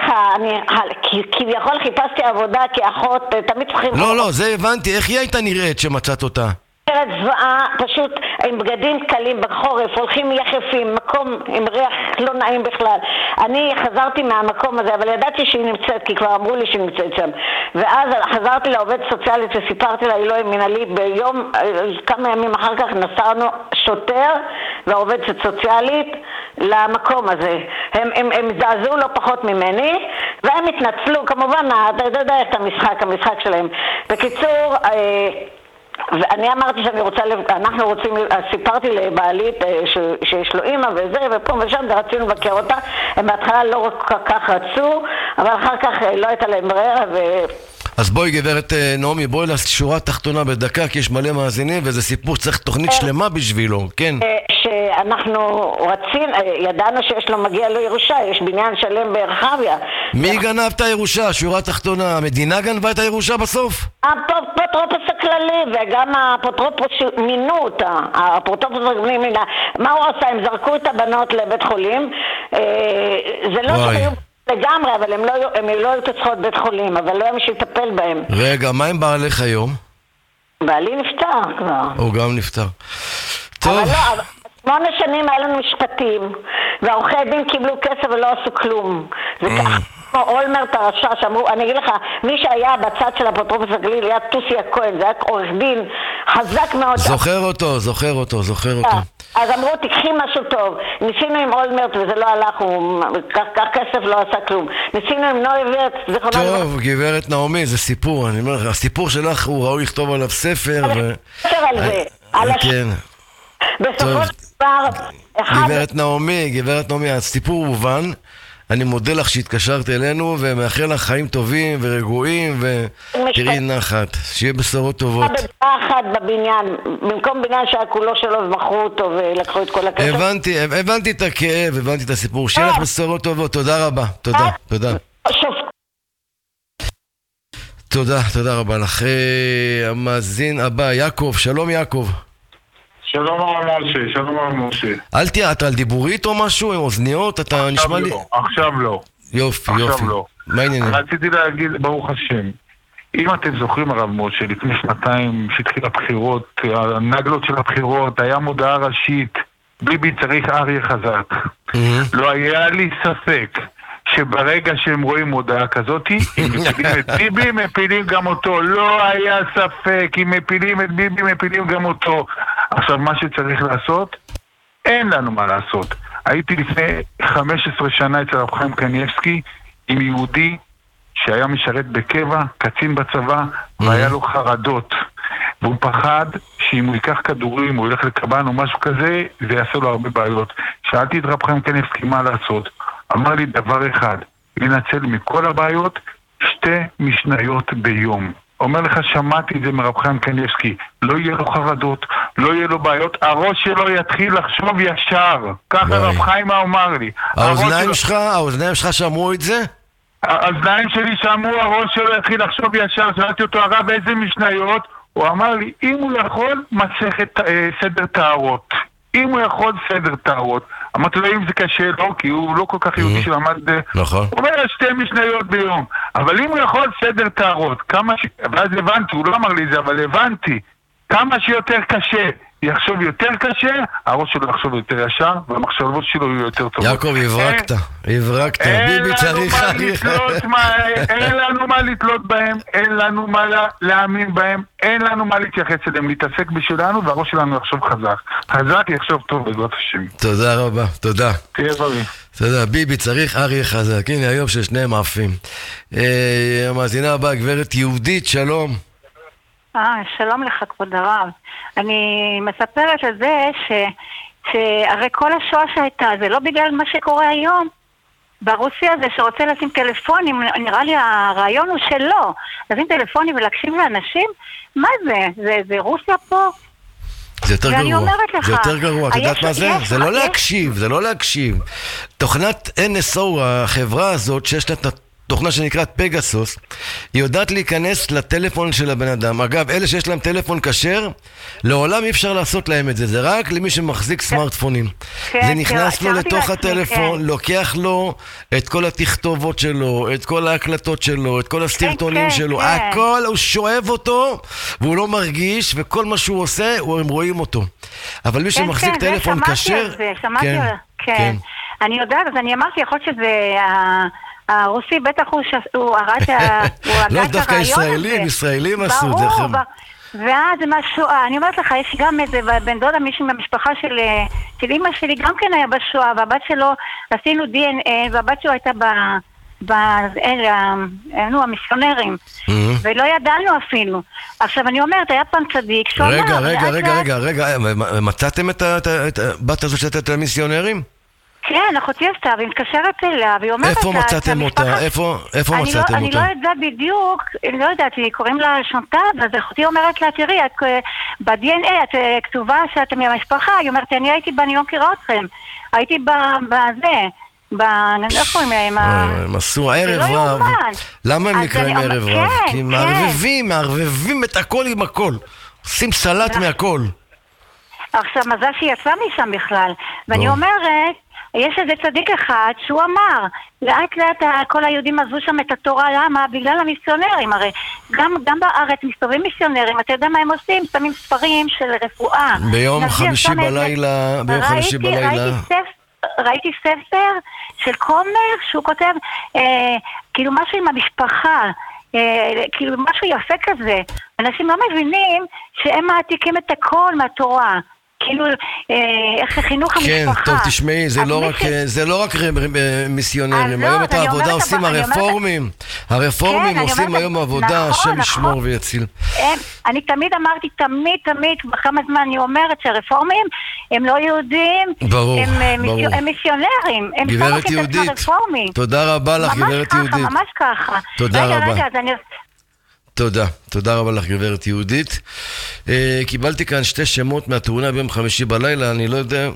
[SPEAKER 15] כביכול חיפשתי עבודה כאחות, תמיד צריכים...
[SPEAKER 5] לא, זה הבנתי. איך היא הייתה נראית שמצאת אותה?
[SPEAKER 15] נראית זוועה, פשוט עם בגדים קלים בחורף, הולכים יחפים, מקום עם ריח לא נעים בכלל. אני חזרתי מהמקום הזה, אבל ידעתי שהיא נמצאת, כי כבר אמרו לי שהיא נמצאת שם. ואז חזרתי לעובד סוציאלית וסיפרתי לה, היא לא מנהלי, ביום, כמה ימים אחר כך נסענו שוטר ועובד סוציאלית למקום הזה. הם זעזעו לא פחות ממני, והם התנצלו, כמובן, אתה יודע את המשחק שלהם. בקיצור, ואני אמרתי אנחנו רוצים, סיפרתי לבעלית שיש לו אמא וזה, ופה ושם, ורצינו לבקר אותה. הם בהתחלה לא כל כך רצו, אבל אחר כך לא הייתה להם ברירה
[SPEAKER 5] אז בואי גברת נעמי, בואי לשורה תחתונה בדקה, כי יש מלא מאזינים, וזה סיפור צריך תוכנית שלמה בשבילו, כן?
[SPEAKER 15] שאנחנו ידענו שיש לו, מגיע לו ירושה, יש בניין שלם ברחביה.
[SPEAKER 5] מי גנב את הירושה? שורה תחתונה, המדינה גנבה את הירושה בסוף?
[SPEAKER 15] האפוטרופוס הכללי, וגם האפוטרופוס מינו אותה, האפוטרופוס מינה. מה הוא עושה? הם זרקו את הבנות לבית חולים, זה לא שהיו... לגמרי, אבל הם לא היו צריכות בית חולים, אבל לא היה מי שיטפל בהם.
[SPEAKER 5] רגע, מה עם בעלך היום?
[SPEAKER 15] בעלי נפטר כבר.
[SPEAKER 5] הוא גם נפטר. טוב.
[SPEAKER 15] אבל לא, 8 שנים היה לנו משפטים, והעורכי דין קיבלו כסף ולא עשו כלום. זה ככה כמו אולמרט הרשע שאמרו, אני אגיד לך, מי שהיה בצד של האפוטרופוס הכללי היה טוסי הכהן, זה היה עורך דין חזק מאוד.
[SPEAKER 5] זוכר אותו.
[SPEAKER 15] אז אמרו, תקחי משהו טוב. ניסינו עם אולמרט וזה לא הלך, כך כסף לא עשה כלום. ניסינו עם נוי וירץ,
[SPEAKER 5] טוב, גברת נעמי, זה סיפור. אני אומר לך, הסיפור שלך הוא ראוי לכתוב עליו ספר.
[SPEAKER 15] ספר על זה.
[SPEAKER 5] כן.
[SPEAKER 15] בסופו של דבר...
[SPEAKER 5] גברת נעמי, הסיפור הובן. אני מודה לך שהתקשרת אלינו, ומאחל לך חיים טובים ורגועים, ותראי נחת, שיהיה בשורות טובות.
[SPEAKER 15] אחד בבניין, במקום בניין שהיה כולו שלו ומכרו אותו ולקחו את כל הכסף.
[SPEAKER 5] הבנתי את הכאב, הבנתי את הסיפור. שיהיה לך בשורות טובות, תודה רבה. תודה רבה לך. המאזין הבא, יעקב, שלום יעקב.
[SPEAKER 16] שלום הרב משה.
[SPEAKER 5] אל תהיה, אתה על דיבורית או משהו, עם אוזניות, אתה נשמע לי...
[SPEAKER 16] עכשיו לא.
[SPEAKER 5] יופי. מה העניינים?
[SPEAKER 16] רציתי להגיד, ברוך השם, אם אתם זוכרים הרב משה, לפני 2 שהתחיל הבחירות, הנגלות של הבחירות, היה מודעה ראשית, ביבי צריך אריה חזק. לא היה לי ספק שברגע שהם רואים מודעה כזאת, אם מפילים את ביבי, מפילים גם אותו. לא היה ספק, אם מפילים את ביבי, מפילים גם אותו. עכשיו, מה שצריך לעשות, אין לנו מה לעשות. הייתי לפני 15 שנה אצל הרב חיים קניבסקי עם יהודי שהיה משרת בקבע, קצין בצבא, והיה לו חרדות. והוא פחד שאם הוא ייקח כדורים, הוא ילך לקב"ן או משהו כזה, זה יעשה לו הרבה בעיות. שאלתי את הרב חיים קניבסקי מה לעשות. אמר לי דבר אחד, לנצל מכל הבעיות, 2 2 משניות ביום. אומר לך, שמעתי את זה מרב חיים קניבסקי, לא יהיה לו חרדות, לא יהיה לו בעיות, הראש שלו יתחיל לחשוב ישר. ככה רב חיים אמר לי.
[SPEAKER 5] האוזניים שלך שמעו את זה?
[SPEAKER 16] האוזניים שלי שמעו, הראש שלו יתחיל לחשוב ישר. שאלתי אותו, הרב, איזה משניות? הוא אמר לי, אם הוא יכול, מסכת סדר טהרות. אם הוא יכול, סדר טהרות. אמרתי לו, אם זה קשה לו, כי הוא לא כל כך יהודי שלמד...
[SPEAKER 5] נכון.
[SPEAKER 16] הוא אומר, 2 משניות ביום. אבל אם הוא יכול, סדר טהרות. ואז הבנתי, הוא לא אמר לי את זה, אבל הבנתי. כמה שיותר קשה, יחשוב יותר קשה, הראש שלו יחשוב יותר ישר, והמחשבות שלו יהיו יותר טובות.
[SPEAKER 5] יעקב, הברקת. ביבי צריך...
[SPEAKER 16] אין לנו מה לתלות בהם, אין לנו מה להאמין בהם, אין לנו מה להתייחס אליהם, להתעסק בשבילנו, והראש שלנו יחשוב חזק. חזק יחשוב טוב בעזרת השם.
[SPEAKER 5] תודה רבה, תודה.
[SPEAKER 16] תהיה בריא.
[SPEAKER 5] תודה, ביבי צריך אריה חזק. הנה היום ששניהם עפים. המאזינה הבאה, גברת יהודית, שלום.
[SPEAKER 14] שלום לך כבוד הרב. אני מספרת על זה שהרי כל השואה שהייתה, זה לא בגלל מה שקורה היום. ברוסיה הזה שרוצה לשים טלפונים, נראה לי הרעיון הוא שלא. לשים טלפונים ולהקשיב לאנשים? מה זה? זה רוסיה פה?
[SPEAKER 5] זה יותר גרוע, זה יותר גרוע, את יודעת מה זה? זה לא להקשיב. תוכנת NSO, החברה הזאת שיש לה תוכנה שנקראת פגסוס, היא יודעת להיכנס לטלפון של הבן אדם. אגב, אלה שיש להם טלפון כשר, לעולם אי אפשר לעשות להם את זה. זה רק למי שמחזיק סמארטפונים. זה נכנס לו לתוך הטלפון, לוקח לו את כל התכתובות שלו, את כל ההקלטות שלו, את כל הסרטונים שלו, הכל, הוא שואב אותו, והוא לא מרגיש, וכל מה שהוא עושה, הם רואים אותו. אבל מי שמחזיק טלפון כשר...
[SPEAKER 14] כן, אני יודעת, אז אני אמרתי, יכול להיות שזה... הרוסי בטח הוא הרג את הרעיון הזה.
[SPEAKER 5] לא דווקא ישראלים עשו את זה.
[SPEAKER 14] ואז מהשואה, אני אומרת לך, יש גם איזה בן דודה, מישהו מהמשפחה של אמא שלי גם כן היה בשואה, והבת שלו, עשינו DNA, והבת שלו הייתה המיסיונרים, ולא ידענו אפילו. עכשיו אני אומרת, היה פעם צדיק שאומר...
[SPEAKER 5] רגע, מצאתם את הבת הזאת שהייתה את המיסיונרים?
[SPEAKER 14] כן, אחותי עשתה, והיא מתקשרת אליה, והיא אומרת...
[SPEAKER 5] איפה מצאתם אותה? איפה מצאתם אותה?
[SPEAKER 14] אני לא יודעת בדיוק, אני לא יודעת, היא קוראים לה שונטה, אז אחותי אומרת לה, תראי, ב-DNA את כתובה שאתם מהמשפחה, היא אומרת, אני הייתי בה, אני לא מכירה אתכם, הייתי בזה,
[SPEAKER 5] הם עשו ערב רב. למה הם נקראים ערב רב? כי מערבבים את הכל עם הכל, עושים סלט מהכל.
[SPEAKER 14] עכשיו, מזל שיצא משם בכלל, ואני אומרת, יש איזה צדיק אחד שהוא אמר, לאט לאט כל היהודים עזבו שם את התורה, למה? בגלל המיסיונרים, הרי גם בארץ מסתובבים מיסיונרים, אתה יודע מה הם עושים? שמים ספרים של רפואה.
[SPEAKER 5] ביום חמישי בלילה,
[SPEAKER 14] ראיתי ספר של כומר שהוא כותב, כאילו משהו עם המשפחה, כאילו משהו יפה כזה. אנשים לא מבינים שהם מעתיקים את הכל מהתורה. כאילו, איך חינוך המשפחה.
[SPEAKER 5] כן, טוב, תשמעי, זה לא רק מיסיונרים, היום את העבודה עושים הרפורמים. הרפורמים עושים היום עבודה, השם ישמור ויציל.
[SPEAKER 14] אני תמיד אמרתי, תמיד, בכמה זמן אני אומרת שהרפורמים הם לא יהודים, הם מיסיונרים, הם
[SPEAKER 5] גברת יהודית, תודה רבה לך, גברת יהודית.
[SPEAKER 14] ממש ככה.
[SPEAKER 5] תודה רבה. תודה רבה לך גברת יהודית. קיבלתי כאן 2 שמות מהתאונה ביום חמישי בלילה, אני לא יודע,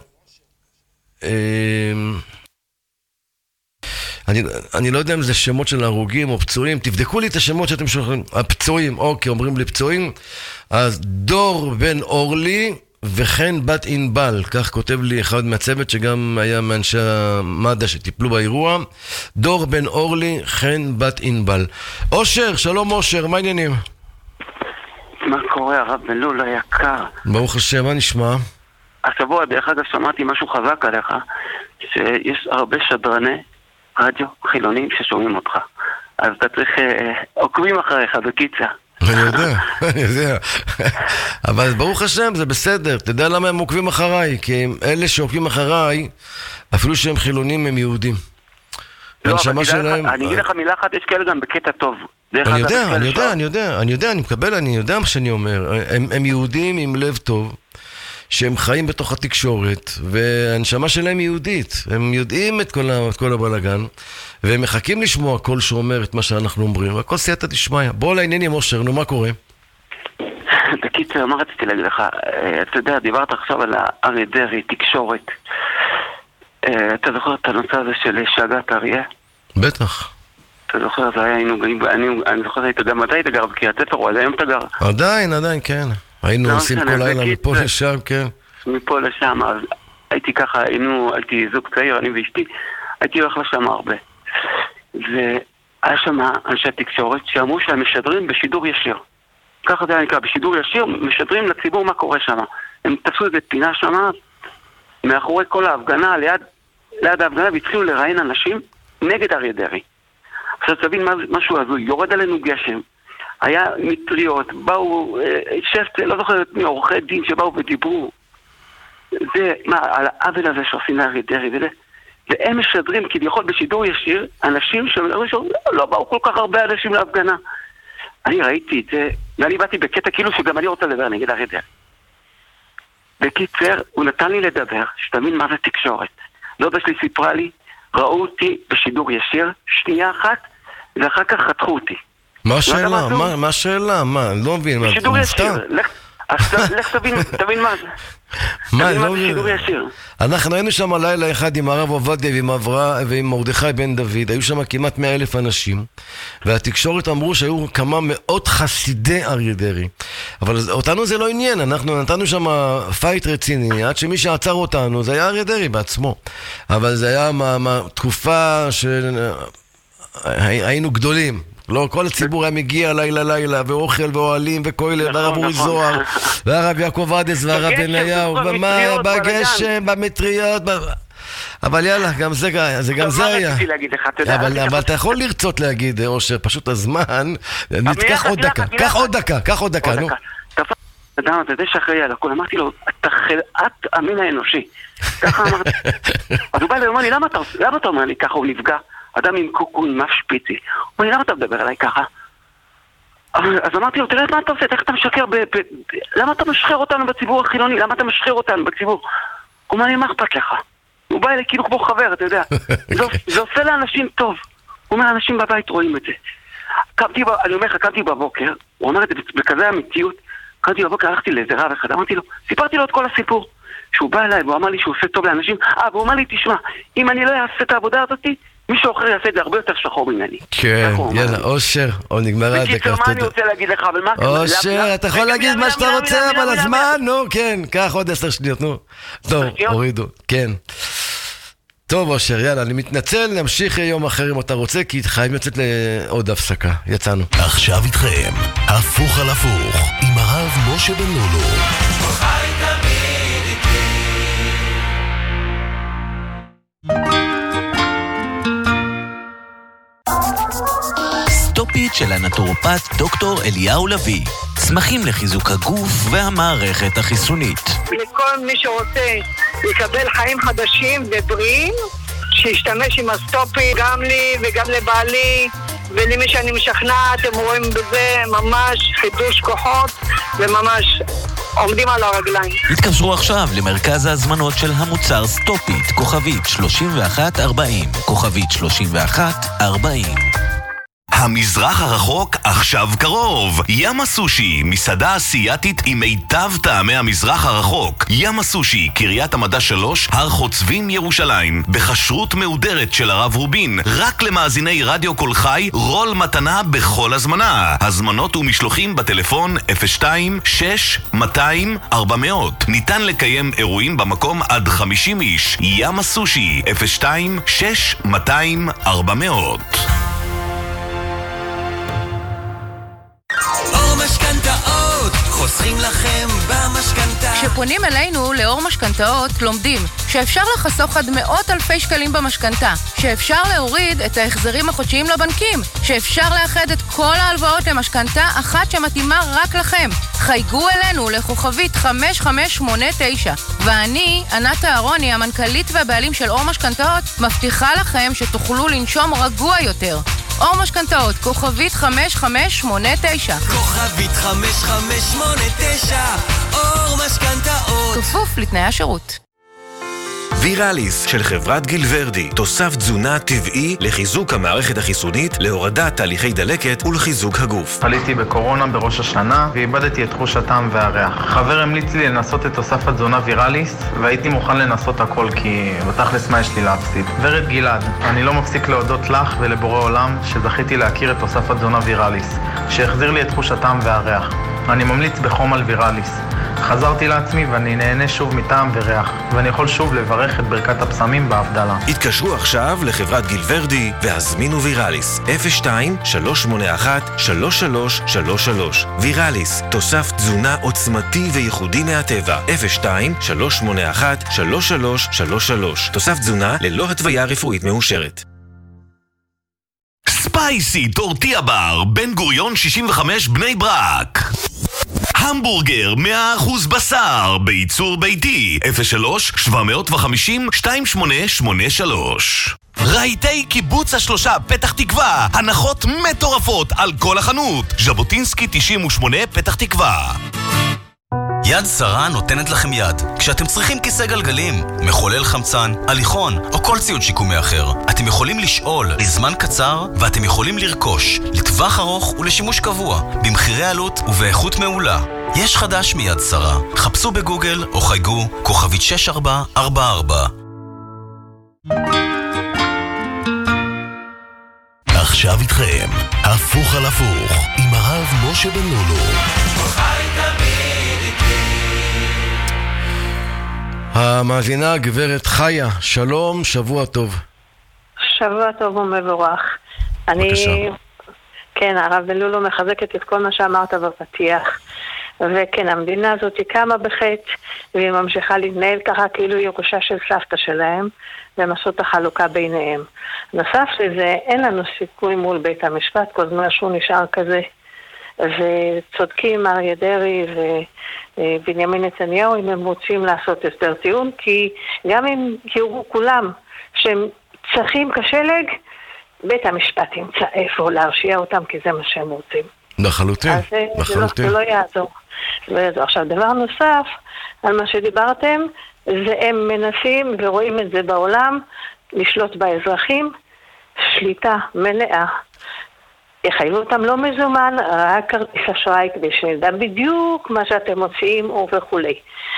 [SPEAKER 5] אני לא יודע אם זה שמות של הרוגים או פצועים, תבדקו לי את השמות שאתם שולחים, הפצועים, אוקיי, אומרים לי פצועים, אז דור בן אורלי וכן בת ענבל, כך כותב לי אחד מהצוות שגם היה מאנשי המד"א שטיפלו באירוע, דור בן אורלי, כן בת ענבל. אושר, שלום אושר, מה העניינים?
[SPEAKER 17] מה קורה הרב בן לול היקר?
[SPEAKER 5] ברוך השם, מה נשמע?
[SPEAKER 17] השבוע דרך אגב שמעתי משהו חזק עליך, שיש הרבה שדרני רדיו חילונים ששומעים אותך, אז אתה צריך עוקבים אחריך בקיצה.
[SPEAKER 5] אני יודע, אבל ברוך השם זה בסדר. אתה יודע למה הם עוקבים אחריי? כי אלה שעוקבים אחריי, אפילו שהם חילונים, הם יהודים.
[SPEAKER 17] לא, אני אגיד לך מילה אחת, יש כאלה גם בקטע טוב.
[SPEAKER 5] אני יודע, אני מקבל, אני יודע מה שאני אומר. הם יהודים עם לב טוב, שהם חיים בתוך התקשורת, והנשמה שלהם יהודית. הם יודעים את כל הבלגן, והם מחכים לשמוע קול שאומר את מה שאנחנו אומרים, והכל סייעתא דשמיא. בוא לעניינים, אושר, נו, מה קורה?
[SPEAKER 17] בקיצור, מה רציתי להגיד לך? אתה יודע, דיברת עכשיו על אריה דרעי, תקשורת. אתה זוכר את הנושא הזה של שגת אריה?
[SPEAKER 5] בטח.
[SPEAKER 17] אתה זוכר, זה היה, אני זוכר, גם אתה היית גר בקריית ספר, או עד היום אתה גר?
[SPEAKER 5] עדיין, כן. היינו עושים כל לילה מפה לשם, כן.
[SPEAKER 17] מפה לשם, אז הייתי ככה, הייתי זוג צעיר, אני ואשתי, הייתי הולך לשם הרבה. והיה שם אנשי תקשורת שאמרו שהם משדרים בשידור ישיר. ככה זה היה נקרא, בשידור ישיר משדרים לציבור מה קורה שם. הם תפסו איזה פינה שם, מאחורי כל ההפגנה, ליד ההפגנה, והתחילו לראיין אנשים נגד אריה דרעי. עכשיו תבין משהו הזוי, יורד עלינו גשם, היה מטריות, באו שפט, לא זוכר את מי, עורכי דין שבאו ודיברו. זה, על העוול הזה שעושים לאריה דרעי, והם משדרים כביכול בשידור ישיר אנשים שלא באו כל כך הרבה אנשים להפגנה. אני ראיתי את זה, ואני באתי בקטע כאילו שגם אני רוצה לדבר נגד אריה דרעי. בקיצר, הוא נתן לי לדבר, שתבין מה זה תקשורת. דודה שלי סיפרה לי, ראו אותי בשידור ישיר, שנייה אחת, ואחר כך חתכו אותי.
[SPEAKER 5] מה השאלה? מה השאלה? מה? לא מבין.
[SPEAKER 17] בשידור ישיר. לך תבין מה זה.
[SPEAKER 5] מה, לא מבין. אנחנו היינו שם לילה אחד עם הרב עובדיה ועם מרדכי בן דוד, היו שם כמעט 100,000 אנשים, והתקשורת אמרו שהיו כמה מאות חסידי אריה דרעי. אבל אותנו זה לא עניין, אנחנו נתנו שם פייט רציני, עד שמי שעצר אותנו זה היה אריה דרעי בעצמו. אבל זה היה תקופה שהיינו גדולים. לא, כל הציבור היה מגיע לילה, ואוכל ואוהלים וכולל, והרב אורי זוהר, והרב יעקב עדס, והרב בניהו, בגשם, במטריות, אבל יאללה, גם זה היה. אבל אתה יכול לרצות להגיד, אושר, פשוט הזמן, קח עוד דקה, נו.
[SPEAKER 17] אתה יודע שאחראי על הכל, אמרתי לו, אתה חלאת המין האנושי. ככה אמרתי. אז הוא בא ואומר לי, למה אתה אומר לי ככה, הוא נפגע? אדם עם קוקון, מף שפיצי. הוא אומר לי, למה אתה מדבר עליי ככה? אז אמרתי לו, תראה מה אתה עושה, איך אתה משקר למה אתה משחרר אותנו בציבור החילוני? למה אתה משחרר אותנו בציבור? הוא אומר לי, מה אכפת לך? הוא בא אליי כאילו כמו חבר, אתה יודע. זה עושה לאנשים טוב. הוא אומר, אנשים בבית רואים את זה. אני אומר לך, קמתי בבוקר, הוא אומר את זה בכזה אמיתיות, קמתי בבוקר, הלכתי לאיזה רב אחד, אמרתי לו, סיפרתי לו את כל הסיפור. שהוא בא אליי והוא אמר לי שהוא עושה טוב לאנשים, והוא אמר לי, תשמע, אם אני לא אעשה את העבודה הזאת, מישהו אחר יעשה את זה הרבה יותר שחור ממני.
[SPEAKER 5] כן, יאללה, אושר, או נגמר הדקה.
[SPEAKER 17] בקיצור, מה אני רוצה להגיד לך?
[SPEAKER 5] אושר, אתה יכול להגיד מה שאתה רוצה, אבל הזמן, נו, כן, קח עוד 10 שניות, נו. טוב, הורידו, כן. טוב, אושר, יאללה, אני מתנצל, נמשיך יום אחר אם אתה רוצה, כי חייבים לצאת לעוד הפסקה. יצאנו.
[SPEAKER 4] עכשיו איתכם, הפוך על הפוך, עם הרב משה בן לולו.
[SPEAKER 18] סטופית של הנטורופט דוקטור אליהו לוי. צמחים לחיזוק הגוף והמערכת החיסונית.
[SPEAKER 19] לכל מי שרוצה לקבל חיים חדשים ובריאים, שישתמש עם הסטופית, גם לי וגם לבעלי, ולמי שאני משכנעת, אתם רואים בזה ממש חידוש כוחות, וממש עומדים על הרגליים.
[SPEAKER 18] התקשרו עכשיו למרכז ההזמנות של המוצר סטופית, כוכבית 3140, כוכבית 3140.
[SPEAKER 6] המזרח הרחוק עכשיו קרוב. ים הסושי, מסעדה אסיאתית עם מיטב טעמי המזרח הרחוק. ים הסושי, קריית המדע 3, הר חוצבים ירושלים. בחשרות מהודרת של הרב רובין. רק למאזיני רדיו קול חי, רול מתנה בכל הזמנה. הזמנות ומשלוחים בטלפון 02-6-200-400. ניתן לקיים אירועים במקום עד 50 איש. ים הסושי 02-6-200-400.
[SPEAKER 3] חוסכים לכם במשכנתה.
[SPEAKER 13] כשפונים אלינו לאור משכנתאות, לומדים שאפשר לחסוך עד מאות אלפי שקלים במשכנתה, שאפשר להוריד את ההחזרים החודשיים לבנקים, שאפשר לאחד את כל ההלוואות למשכנתה אחת שמתאימה רק לכם. חייגו אלינו לכוכבית 5589, ואני, ענת אהרוני, המנכ"לית והבעלים של אור משכנתאות, מבטיחה לכם שתוכלו לנשום רגוע יותר. אור משכנתאות, כוכבית 5589.
[SPEAKER 3] כוכבית 5589, אור ליאור משכנתאות.
[SPEAKER 13] כפוף לתנאי השירות.
[SPEAKER 20] ויראליס של חברת גילוורדי, תוסף תזונה טבעי לחיזוק המערכת החיסונית, להורדת תהליכי דלקת ולחיזוק הגוף.
[SPEAKER 21] חליתי בקורונה בראש השנה ואיבדתי את תחוש הטעם והריח. חבר המליץ לי לנסות את תוסף התזונה ויראליס והייתי מוכן לנסות הכל כי בתכלס מה יש לי להפסיד. ורד גלעד, אני לא מפסיק להודות לך ולבורא עולם שזכיתי להכיר את תוסף התזונה ויראליס, שהחזיר לי את תחוש הטעם והריח. אני ממליץ בחום על ויראליס. חזרתי לעצמי ואני נהנה שוב מטעם וריח, ואני יכול שוב לברך את ברכת הפסמים בהבדלה.
[SPEAKER 20] התקשרו עכשיו לחברת גילוורדי והזמינו ויראליס 02-381-3333. ויראליס, תוסף תזונה עוצמתי וייחודי מהטבע 02-381-3333. תוסף תזונה ללא התוויה רפואית מאושרת.
[SPEAKER 4] ספייסי טורטיה בר, בן גוריון 65 בני ברק. המבורגר 100% בשר, בייצור ביתי, 03-750-2883. רהיטי קיבוץ השלושה פתח תקווה, הנחות מטורפות על כל החנות. ז'בוטינסקי 98 פתח תקווה.
[SPEAKER 22] יד שרה נותנת לכם יד כשאתם צריכים כיסא גלגלים, מחולל חמצן, הליכון או כל ציוד שיקומי אחר. אתם יכולים לשאול לזמן קצר ואתם יכולים לרכוש לטווח ארוך ולשימוש קבוע, במחירי עלות ובאיכות מעולה. יש חדש מיד שרה. חפשו בגוגל או חייגו כוכבית 6444.
[SPEAKER 4] עכשיו איתכם, הפוך על הפוך, עם הרב משה בן לולו.
[SPEAKER 5] המאזינה גברת חיה, שלום, שבוע טוב.
[SPEAKER 23] שבוע טוב ומבורך.
[SPEAKER 5] בבקשה.
[SPEAKER 23] כן, הרב בן לולו מחזקת את כל מה שאמרת בפתיח. וכן, המדינה הזאת היא קמה בחטא, והיא ממשיכה להתנהל ככה כאילו היא ירושה של סבתא שלהם, והם עשו את החלוקה ביניהם. נוסף לזה, אין לנו סיכוי מול בית המשפט, כל זמן שהוא נשאר כזה. וצודקים אריה דרעי ובנימין נתניהו אם הם רוצים לעשות הסדר טיעון, כי גם אם יראו כולם שהם צריכים כשלג, בית המשפט ימצא איפה להרשיע אותם, כי זה מה שהם רוצים.
[SPEAKER 5] לחלוטין, לחלוטין.
[SPEAKER 23] זה לא יעזור. עכשיו, דבר נוסף על מה שדיברתם, זה הם מנסים ורואים את זה בעולם, לשלוט באזרחים, שליטה מלאה. יחייבו אותם לא מזומן, רק כרטיס אשראי כדי שנדע בדיוק מה שאתם מוציאים וכולי.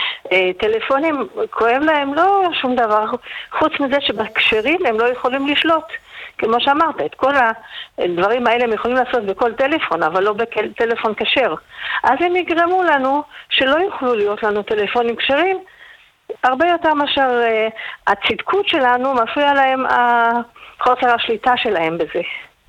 [SPEAKER 23] טלפונים, כואב להם לא שום דבר, חוץ מזה שבקשרים הם לא יכולים לשלוט. כמו שאמרת, את כל הדברים האלה הם יכולים לעשות בכל טלפון, אבל לא בטלפון כשר. אז הם יגרמו לנו שלא יוכלו להיות לנו טלפונים כשרים, הרבה יותר מאשר הצדקות שלנו מפריע להם חוסר השליטה שלהם בזה.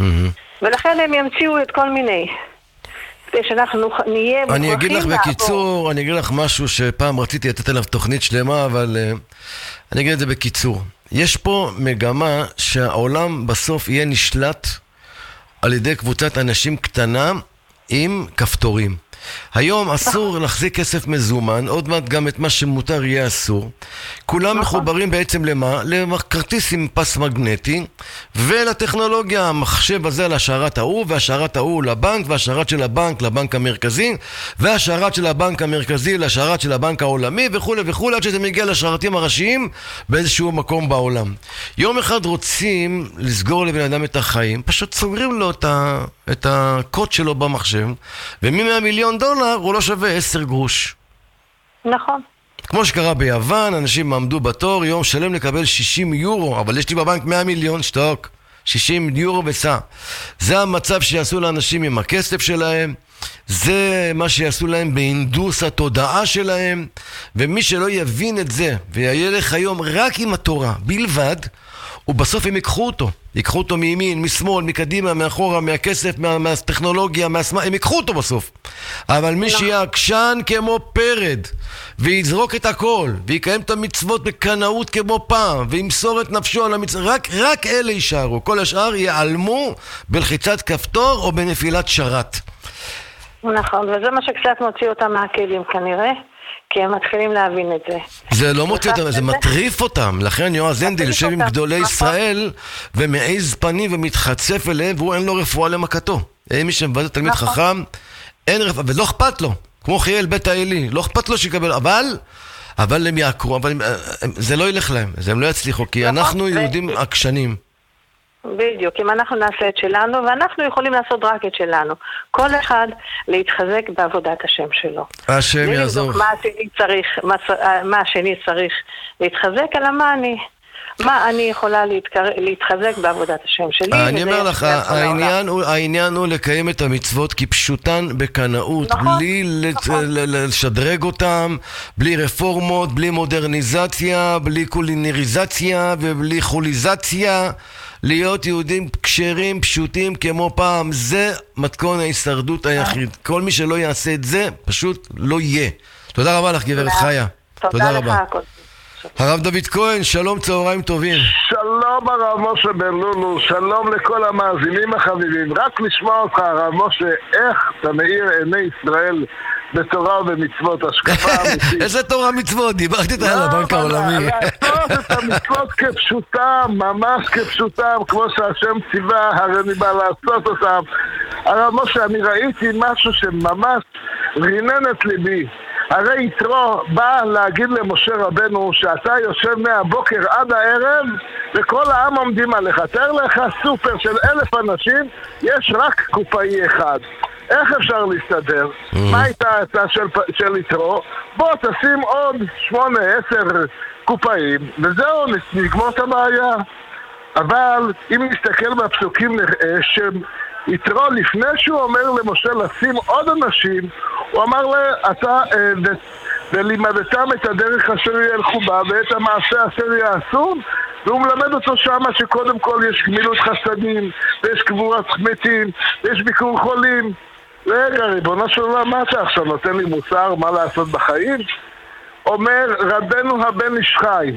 [SPEAKER 23] ולכן הם ימציאו את כל מיני, כדי שאנחנו נהיה מוכרחים לעבור.
[SPEAKER 5] אני אגיד לך משהו שפעם רציתי לתת עליו תוכנית שלמה, אבל אני אגיד את זה בקיצור. יש פה מגמה שהעולם בסוף יהיה נשלט על ידי קבוצת אנשים קטנה עם כפתורים. היום אסור להחזיק כסף מזומן, עוד מעט גם את מה שמותר יהיה אסור. כולם מחוברים בעצם למה? לכרטיס עם פס מגנטי ולטכנולוגיה, המחשב הזה להשארת ההוא, והשארת ההוא לבנק, והשארת של הבנק לבנק המרכזי, והשארת של הבנק המרכזי להשארת של הבנק העולמי וכו' וכו', עד שזה מגיע לשארתים הראשיים באיזשהו מקום בעולם. יום אחד רוצים לסגור לבן אדם את החיים, פשוט סוגרים לו את הקוד שלו במחשב, ומ$100 מיליון הוא לא שווה 10 גרוש.
[SPEAKER 23] נכון.
[SPEAKER 5] כמו שקרה ביוון, אנשים עמדו בתור יום שלם לקבל 60 יורו, אבל יש לי בבנק 100 מיליון, שתוק. 60 יורו בסע. זה המצב שיעשו לאנשים עם הכסף שלהם, זה מה שיעשו להם בהינדוס התודעה שלהם, ומי שלא יבין את זה וילך היום רק עם התורה בלבד, ובסוף הם ייקחו אותו מימין, משמאל, מקדימה, מאחורה, מהכסף, מהטכנולוגיה, הם ייקחו אותו בסוף. אבל מי שיהיה עקשן כמו פרד, ויזרוק את הכל, ויקיים את המצוות בקנאות כמו פעם, וימסור את נפשו על המצוות, רק אלה יישארו. כל השאר ייעלמו בלחיצת כפתור או בנפילת שרת.
[SPEAKER 23] נכון, וזה מה שקצת מוציא אותם מהכלים כנראה. כי הם מתחילים להבין את זה.
[SPEAKER 5] זה לא מוציא אותם, זה מטריף אותם. לכן יועז הנדל יושב עם גדולי ישראל ומעז פנים ומתחצף אליהם, והוא אין לו רפואה למכתו. מי שמבזה תלמיד חכם, אין רפואה, ולא אכפת לו. כמו חייל בית האלי, לא אכפת לו שיקבל, אבל הם יעקרו, אבל זה לא ילך להם, הם לא יצליחו, כי אנחנו יהודים עקשנים.
[SPEAKER 23] בדיוק, אם אנחנו נעשה את שלנו, ואנחנו יכולים לעשות רק את שלנו. כל אחד להתחזק בעבודת השם שלו.
[SPEAKER 5] השם יעזור.
[SPEAKER 23] מה השני צריך להתחזק, אלא מה אני יכולה להתחזק בעבודת השם שלי.
[SPEAKER 5] אני אומר לך, העניין הוא לקיים את המצוות כפשוטן בקנאות, בלי לשדרג אותם, בלי רפורמות, בלי מודרניזציה, בלי קולינריזציה ובלי חוליזציה. להיות יהודים כשרים, פשוטים כמו פעם, זה מתכון ההישרדות היחיד. כל מי שלא יעשה את זה, פשוט לא יהיה. תודה רבה לך, גברת חיה.
[SPEAKER 23] תודה רבה.
[SPEAKER 5] הרב דוד כהן, שלום, צהריים טובים.
[SPEAKER 1] שלום הרב משה בן לולו, שלום לכל המאזינים החביבים. רק לשמוע אותך הרב משה, איך אתה מאיר עיני ישראל בתורה ובמצוות, השקפה אמיתית.
[SPEAKER 5] איזה תורה מצוות? דיברתי איתה על הבנק העולמי.
[SPEAKER 1] לעשות את המצוות כפשוטם, ממש כפשוטם, כמו שהשם ציווה, הרי אני בא לעשות אותם. הרב משה, אני ראיתי משהו שממש רינן את ליבי. הרי יתרו בא להגיד למשה רבנו שאתה יושב מהבוקר עד הערב וכל העם עומדים עליך. תאר לך סופר של 1,000 אנשים, יש רק קופאי אחד. איך אפשר להסתדר? מה הייתה העצה של יתרו? בוא תשים עוד 8-10 קופאים וזהו, נגמור את הבעיה. אבל אם נסתכל בפסוקים יתרו, לפני שהוא אומר למשה לשים עוד אנשים, הוא אמר לה, אתה ולימדתם את הדרך אשר ילכו בה ואת המעשה אשר יעשו, והוא מלמד אותו שמה שקודם כל יש גמילות חסדים ויש קבורת מתים ויש ביקור חולים. רגע, ריבונו של עולם, מה אתה עכשיו נותן לי מוסר מה לעשות בחיים? אומר רבנו הבן איש חי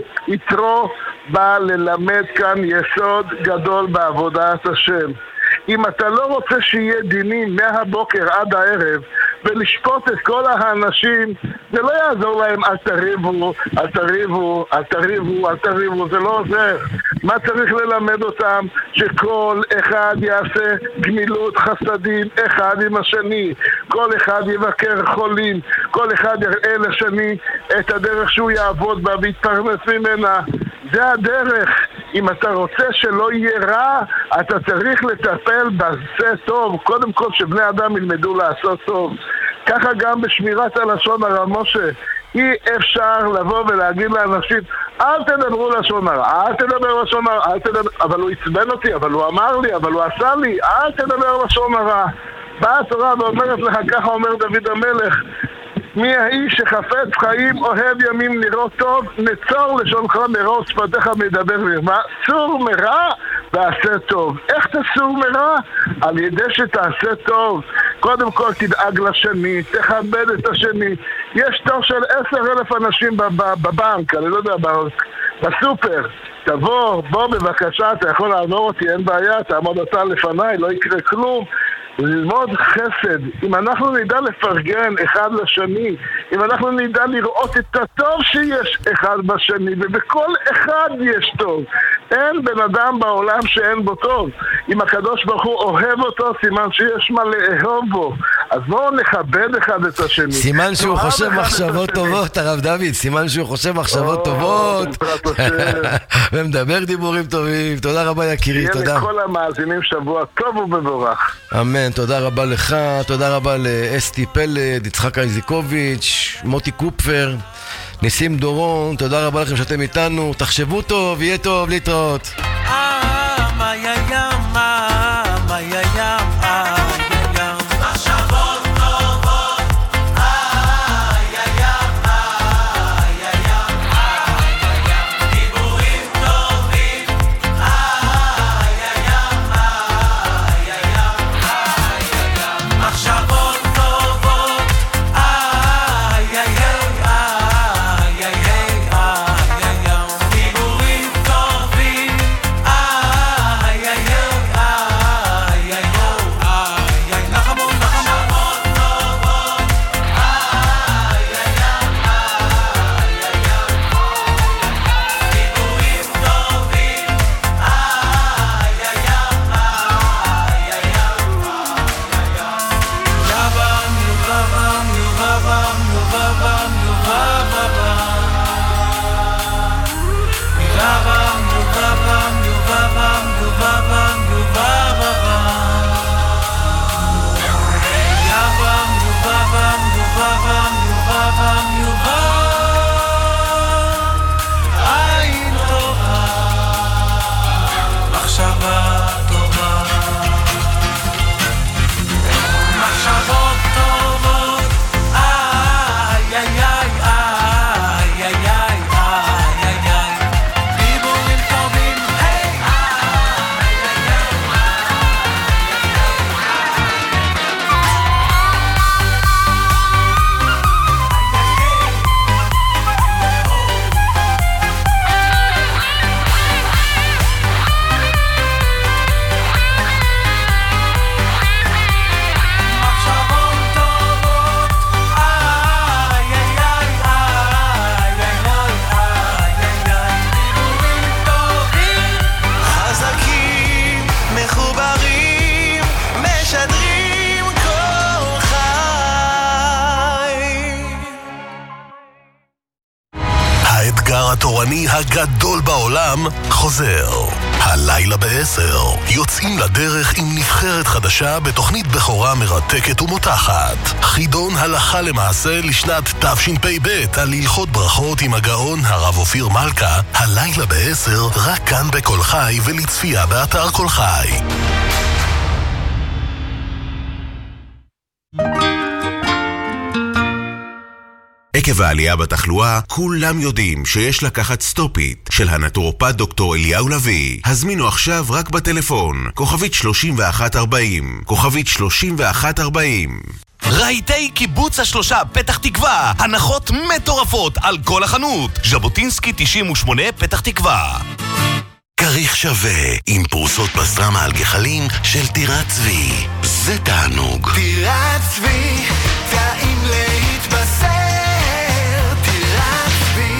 [SPEAKER 1] שיתרו בא ללמד כאן יסוד גדול בעבודת השם. אם אתה לא רוצה שיהיה דינים מהבוקר עד הערב ולשפוט את כל האנשים, זה לא יעזור להם, אל תריבו, אל תריבו, אל תריבו, אל תריבו, זה לא עוזר. מה צריך ללמד אותם? שכל אחד יעשה גמילות חסדים אחד עם השני, כל אחד יבקר חולים, כל אחד יראה לשני את הדרך שהוא יעבוד בה ויתפרנס ממנה. זה הדרך. אם אתה רוצה שלא יהיה רע, אתה צריך לטפל בזה טוב. קודם כל שבני אדם ילמדו לעשות טוב. ככה גם בשמירת הלשון הרב משה. אי אפשר לבוא ולהגיד לאנשים, אל תדברו לשון הרע, אל תדבר לשון הרע, אל תדבר... אבל הוא הצבן אותי, אבל הוא אמר לי, אבל הוא עשה לי, אל תדבר לשון הרע. באה התורה ואומרת לך, ככה אומר דוד המלך, מי האיש שחפץ חיים אוהב ימים לראות טוב, נצור לשונך מרע ושפתיך מדבר מרמה. סור מרע ועשה טוב. איך תסור מרע? על ידי שתעשה טוב. קודם כל תדאג לשני, תכבד את השני. יש תור של 10,000 אנשים בבנק, אני לא יודע, בסופר. בוא בבקשה, אתה יכול לעבור אותי, אין בעיה, תעמוד אתה לפניי, לא יקרה כלום. ללמוד חסד, אם אנחנו נדע לפרגן אחד לשני, אם אנחנו נדע לראות את הטוב שיש אחד בשני, ובכל אחד יש טוב. אין בן אדם בעולם שאין בו טוב. אם הקדוש ברוך הוא אוהב אותו, סימן שיש מה לאהוב בו. אז בואו נכבד אחד את השני.
[SPEAKER 5] סימן שהוא חושב מחשבות טובות, הרב דוד, סימן שהוא חושב מחשבות טובות ומדבר דיבורים טובים. תודה רבה יקירי, תודה.
[SPEAKER 1] יהיה לכל המאזינים שבוע טוב ומבורך.
[SPEAKER 5] אמן, תודה רבה לך, תודה רבה לאסתי פלד, יצחק איזיקוביץ', מוטי קופפר, ניסים דורון, תודה רבה לכם שאתם איתנו, תחשבו טוב, יהיה טוב, להתראות.
[SPEAKER 4] המוסר התורני הגדול בעולם חוזר. הלילה ב-10 יוצאים לדרך עם נבחרת חדשה בתוכנית בכורה מרתקת ומותחת. חידון הלכה למעשה לשנת תשפ"ב על הלכות ברכות עם הגאון הרב אופיר מלכה. הלילה ב-10 רק כאן בכל חי ולצפייה באתר כל חי.
[SPEAKER 6] עקב העלייה בתחלואה, כולם יודעים שיש לקחת סטופית של הנטורופט דוקטור אליהו לוי. הזמינו עכשיו רק בטלפון, כוכבית 3140, כוכבית 3140.
[SPEAKER 4] רהיטי קיבוץ השלושה פתח תקווה, הנחות מטורפות על כל החנות. ז'בוטינסקי 98 פתח תקווה.
[SPEAKER 6] כריך שווה עם פרוסות פסטרמה על גחלים של טירת צבי. זה תענוג.
[SPEAKER 3] טירת צבי, טעים להתבשר. טירת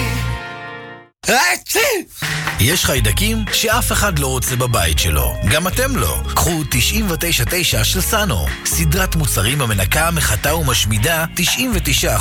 [SPEAKER 3] צבי.
[SPEAKER 7] יש חיידקים שאף אחד לא רוצה בבית שלו. גם אתם לא. קחו 99.9 של סאנו. סדרת מוצרים המנקה, מחטא ומשמידה 99%